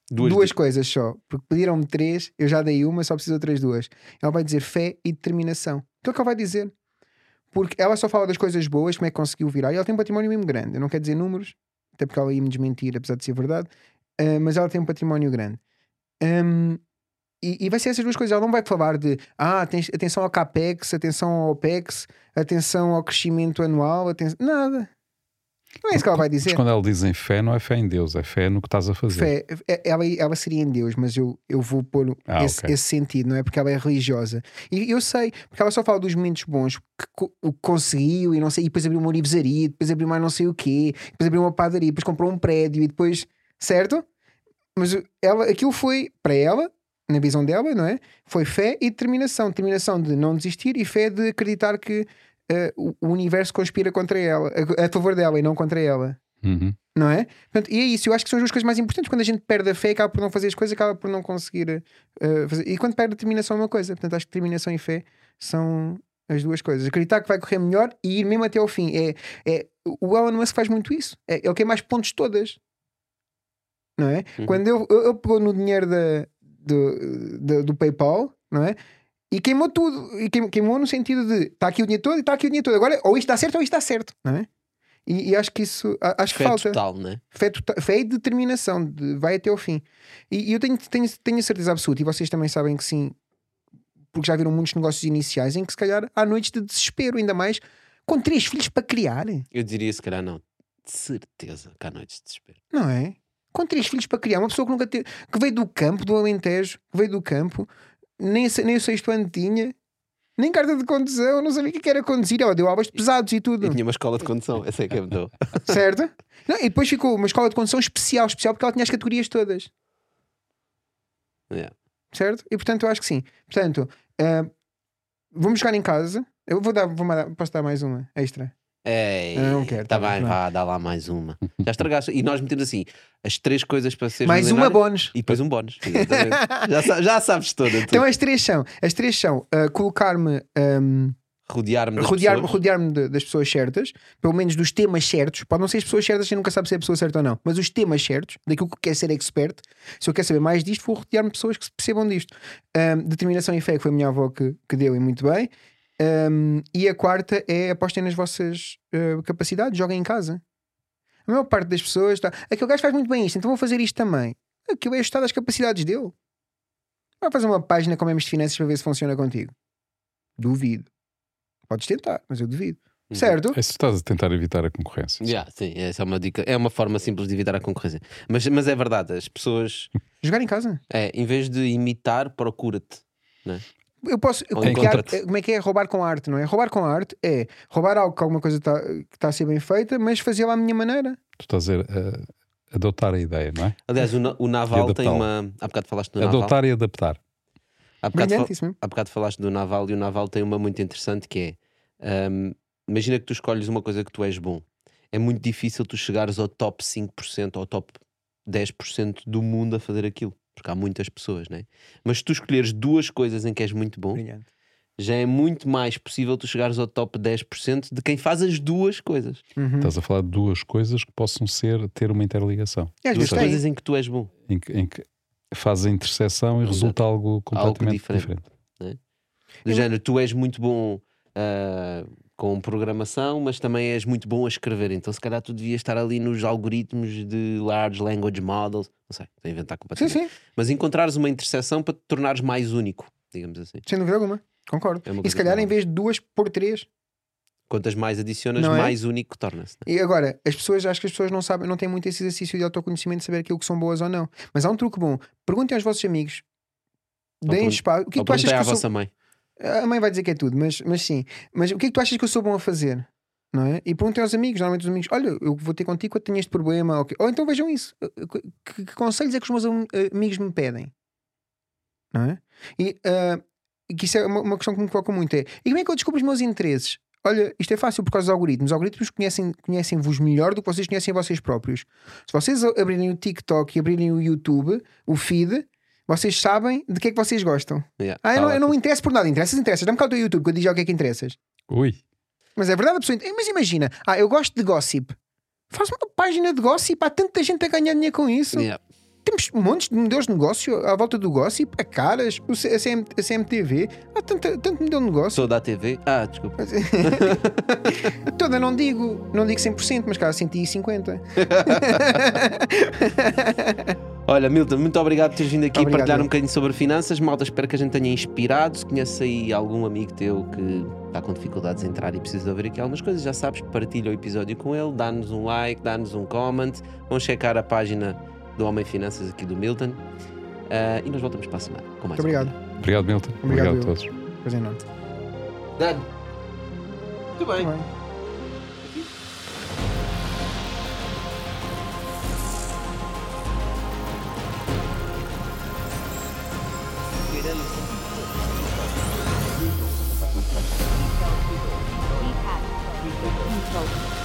Duas, duas di- coisas só, porque pediram-me três, eu já dei uma, só preciso de outras duas. Ela vai dizer fé e determinação. Aquilo que ela vai dizer. Porque ela só fala das coisas boas, como é que conseguiu virar, e ela tem um património mesmo grande. Eu não quero dizer números, até porque ela ia me desmentir, apesar de ser verdade, uh, mas ela tem um património grande. Um, e, e vai ser essas duas coisas. Ela não vai falar de ah, atenção ao CAPEX, atenção ao OPEX, atenção ao crescimento anual, atenção... nada. Não é isso que ela vai dizer. Mas quando ela diz em fé, não é fé em Deus, é fé no que estás a fazer. Fé, ela, ela seria em Deus, mas eu, eu vou pôr ah, esse, okay. esse sentido, não é? Porque ela é religiosa. E eu sei, porque ela só fala dos momentos bons, que o conseguiu e não sei, e depois abriu uma orivesaria, depois abriu mais não sei o quê, depois abriu uma padaria, depois comprou um prédio e depois, certo? Mas ela, aquilo foi para ela, na visão dela, não é? Foi fé e determinação. Determinação de não desistir e fé de acreditar que uh, o universo conspira contra ela, a, a favor dela e não contra ela. Uhum. Não é? Portanto, e é isso, eu acho que são as duas coisas mais importantes. Quando a gente perde a fé, acaba por não fazer as coisas, acaba por não conseguir uh, fazer. E quando perde a determinação é uma coisa. Portanto, acho que determinação e fé são as duas coisas. Acreditar que vai correr melhor e ir mesmo até ao fim. É, é, o Elon Musk faz muito isso. É, ele quer mais pontos todas. Não é? Uhum. Quando eu, eu, eu pegou no dinheiro da, do, da, do PayPal, não é? E queimou tudo. E queimou no sentido de está aqui o dinheiro todo e está aqui o dinheiro todo. Agora, ou isto dá certo ou isto dá certo. Não é? E, e acho que isso acho que fé falta total, né? fé, total, fé e determinação de, vai até ao fim. E, e eu tenho, tenho, tenho a certeza absoluta, e vocês também sabem que sim, porque já viram muitos negócios iniciais em que se calhar há noites de desespero, ainda mais com três filhos para criar. Eu diria se calhar não, de certeza que há noites de desespero. Não é? Com três filhos para criar, uma pessoa que nunca teve, que veio do campo, do Alentejo, que veio do campo, nem, nem o sexto ano tinha, nem carta de condução, não sabia o que era conduzir. Ela deu aulas pesados e tudo. E tinha uma escola de condução, essa é que é muito. Certo? Não, e depois ficou uma escola de condução especial, especial porque ela tinha as categorias todas. Yeah. Certo? E portanto eu acho que sim. Portanto, uh, vamos jogar em casa. Eu vou dar, vou dar, posso dar mais uma extra? Ei, Eu não quero, tá tá bem, bem. vá, dá lá mais uma. Já estragaste. E nós metemos assim as três coisas para ser Mais uma bónus. e depois um bónus. já, sa- já sabes toda. Então as três são, as três são uh, colocar-me, um, Rodear-me das rodear-me, pessoas. rodear-me de- das pessoas certas, pelo menos dos temas certos. Pode não ser as pessoas certas, você nunca sabe se é a pessoa certa ou não, mas os temas certos, daquilo que quer ser expert. Se eu quero saber mais disto, vou rodear-me de pessoas que percebam disto. Um, determinação e fé, que foi a minha avó que, que deu, e muito bem. Um, e a quarta é apostem nas vossas uh, capacidades, joguem em casa. A maior parte das pessoas está, aquele gajo faz muito bem isto, então vou fazer isto também. Aquilo é ajustado às capacidades dele. Vai fazer uma página com memes de finanças para ver se funciona contigo. Duvido. Podes tentar, mas eu duvido. Uhum. Certo? É se estás a tentar evitar a concorrência. Yeah, sim, essa é uma dica. É uma forma simples de evitar a concorrência. Mas, mas é verdade, as pessoas, Jogar em casa. é, em vez de imitar, procura-te. Né? Eu posso eu Ou copiar, encontra-te. como é que é roubar com arte, não é? Roubar com arte é roubar algo que alguma coisa está que está a ser bem feita, mas fazê-la à minha maneira. Tu estás a, a adotar a ideia, não é? Aliás, o, Na- o Naval E tem adaptá-la. uma. Há bocado falaste do Naval. Adotar e adaptar. Há bocado, Brilhante fal- isso mesmo. há bocado falaste do Naval e o Naval tem uma muito interessante que é: hum, imagina que tu escolhes uma coisa que tu és bom. É muito difícil tu chegares ao top cinco por cento ou ao top dez por cento do mundo a fazer aquilo, porque há muitas pessoas, né? Mas se tu escolheres duas coisas em que és muito bom, Brilhante. já é muito mais possível tu chegares ao top dez por cento de quem faz as duas coisas. Uhum. Estás a falar de duas coisas que possam ser, ter uma interligação. E às Duas vezes tem. coisas em que tu és bom. Em que, em que faz a interseção e Exato. resulta algo completamente diferente. diferente. Do Eu- género, tu és muito bom ah, com programação, mas também és muito bom a escrever. Então, se calhar, tu devias estar ali nos algoritmos de Large Language Models. Não sei, estou a inventar Sim, completamente. sim, Mas encontrares uma interseção para te tornares mais único, digamos assim. sem dúvida alguma. Concordo. É uma E coisa se calhar que em não- vez de duas, por três. Quantas mais adicionas, Não é? mais único torna-se. né? E agora, as pessoas, acho que as pessoas não sabem, não têm muito esse exercício de autoconhecimento de saber aquilo que são boas ou não. Mas há um truque bom. Perguntem aos vossos amigos. Ou Deem pergun- espaço. O que é Ou que tu achas perguntei que à eu sou... vossa mãe. A mãe vai dizer que é tudo, mas, mas sim. Mas o que é que tu achas que eu sou bom a fazer? Não é? E perguntem aos amigos, normalmente os amigos, olha, eu vou ter contigo quando tenho este problema. Ou, que- ou então vejam isso. Que, que conselhos é que os meus am- amigos me pedem? Não é? E ah, que isso é uma, uma questão que me coloca muito. É, e como é que eu descubro os meus interesses? Olha, isto é fácil por causa dos algoritmos. Os algoritmos conhecem, conhecem-vos melhor do que vocês conhecem a vocês próprios. Se vocês abrirem o TikTok e abrirem o YouTube, o feed, vocês sabem de que é que vocês gostam. Yeah, Ah, eu tá não, lá. eu não me interesso por nada. Interessas, interessas. Dá-me cá o teu YouTube que eu digo já o que é que interessas. Ui, Mas é verdade, a pessoa. Mas imagina, ah, eu gosto de gossip. Faz uma página de gossip. Há tanta gente a ganhar dinheiro com isso. Yeah. temos montes de modelos de negócio à volta do gossip, a caras, o C- a, C M, a C M T V, há tanto, tanto modelo de negócio. Toda a T V. Ah, desculpa. Toda não digo, não digo cem por cento, mas cara, cento e cinquenta. Olha, Milton, muito obrigado por teres vindo aqui Obrigado, partilhar eu. um bocadinho sobre finanças. Malta, espero que a gente tenha inspirado. Se conheces aí algum amigo teu que está com dificuldades em entrar e precisa de ouvir aqui algumas coisas, já sabes, partilha o episódio com ele, dá-nos um like, dá-nos um comment. Vamos checar a página do Homem Finanças aqui do Milton. Ah, e nós voltamos para a semana com mais Muito obrigado. um Obrigado, Milton. Obrigado, Obrigado, eu. a todos. Pois é, não. vídeo. Dano. Muito bem. Muito bem. keypad. Control.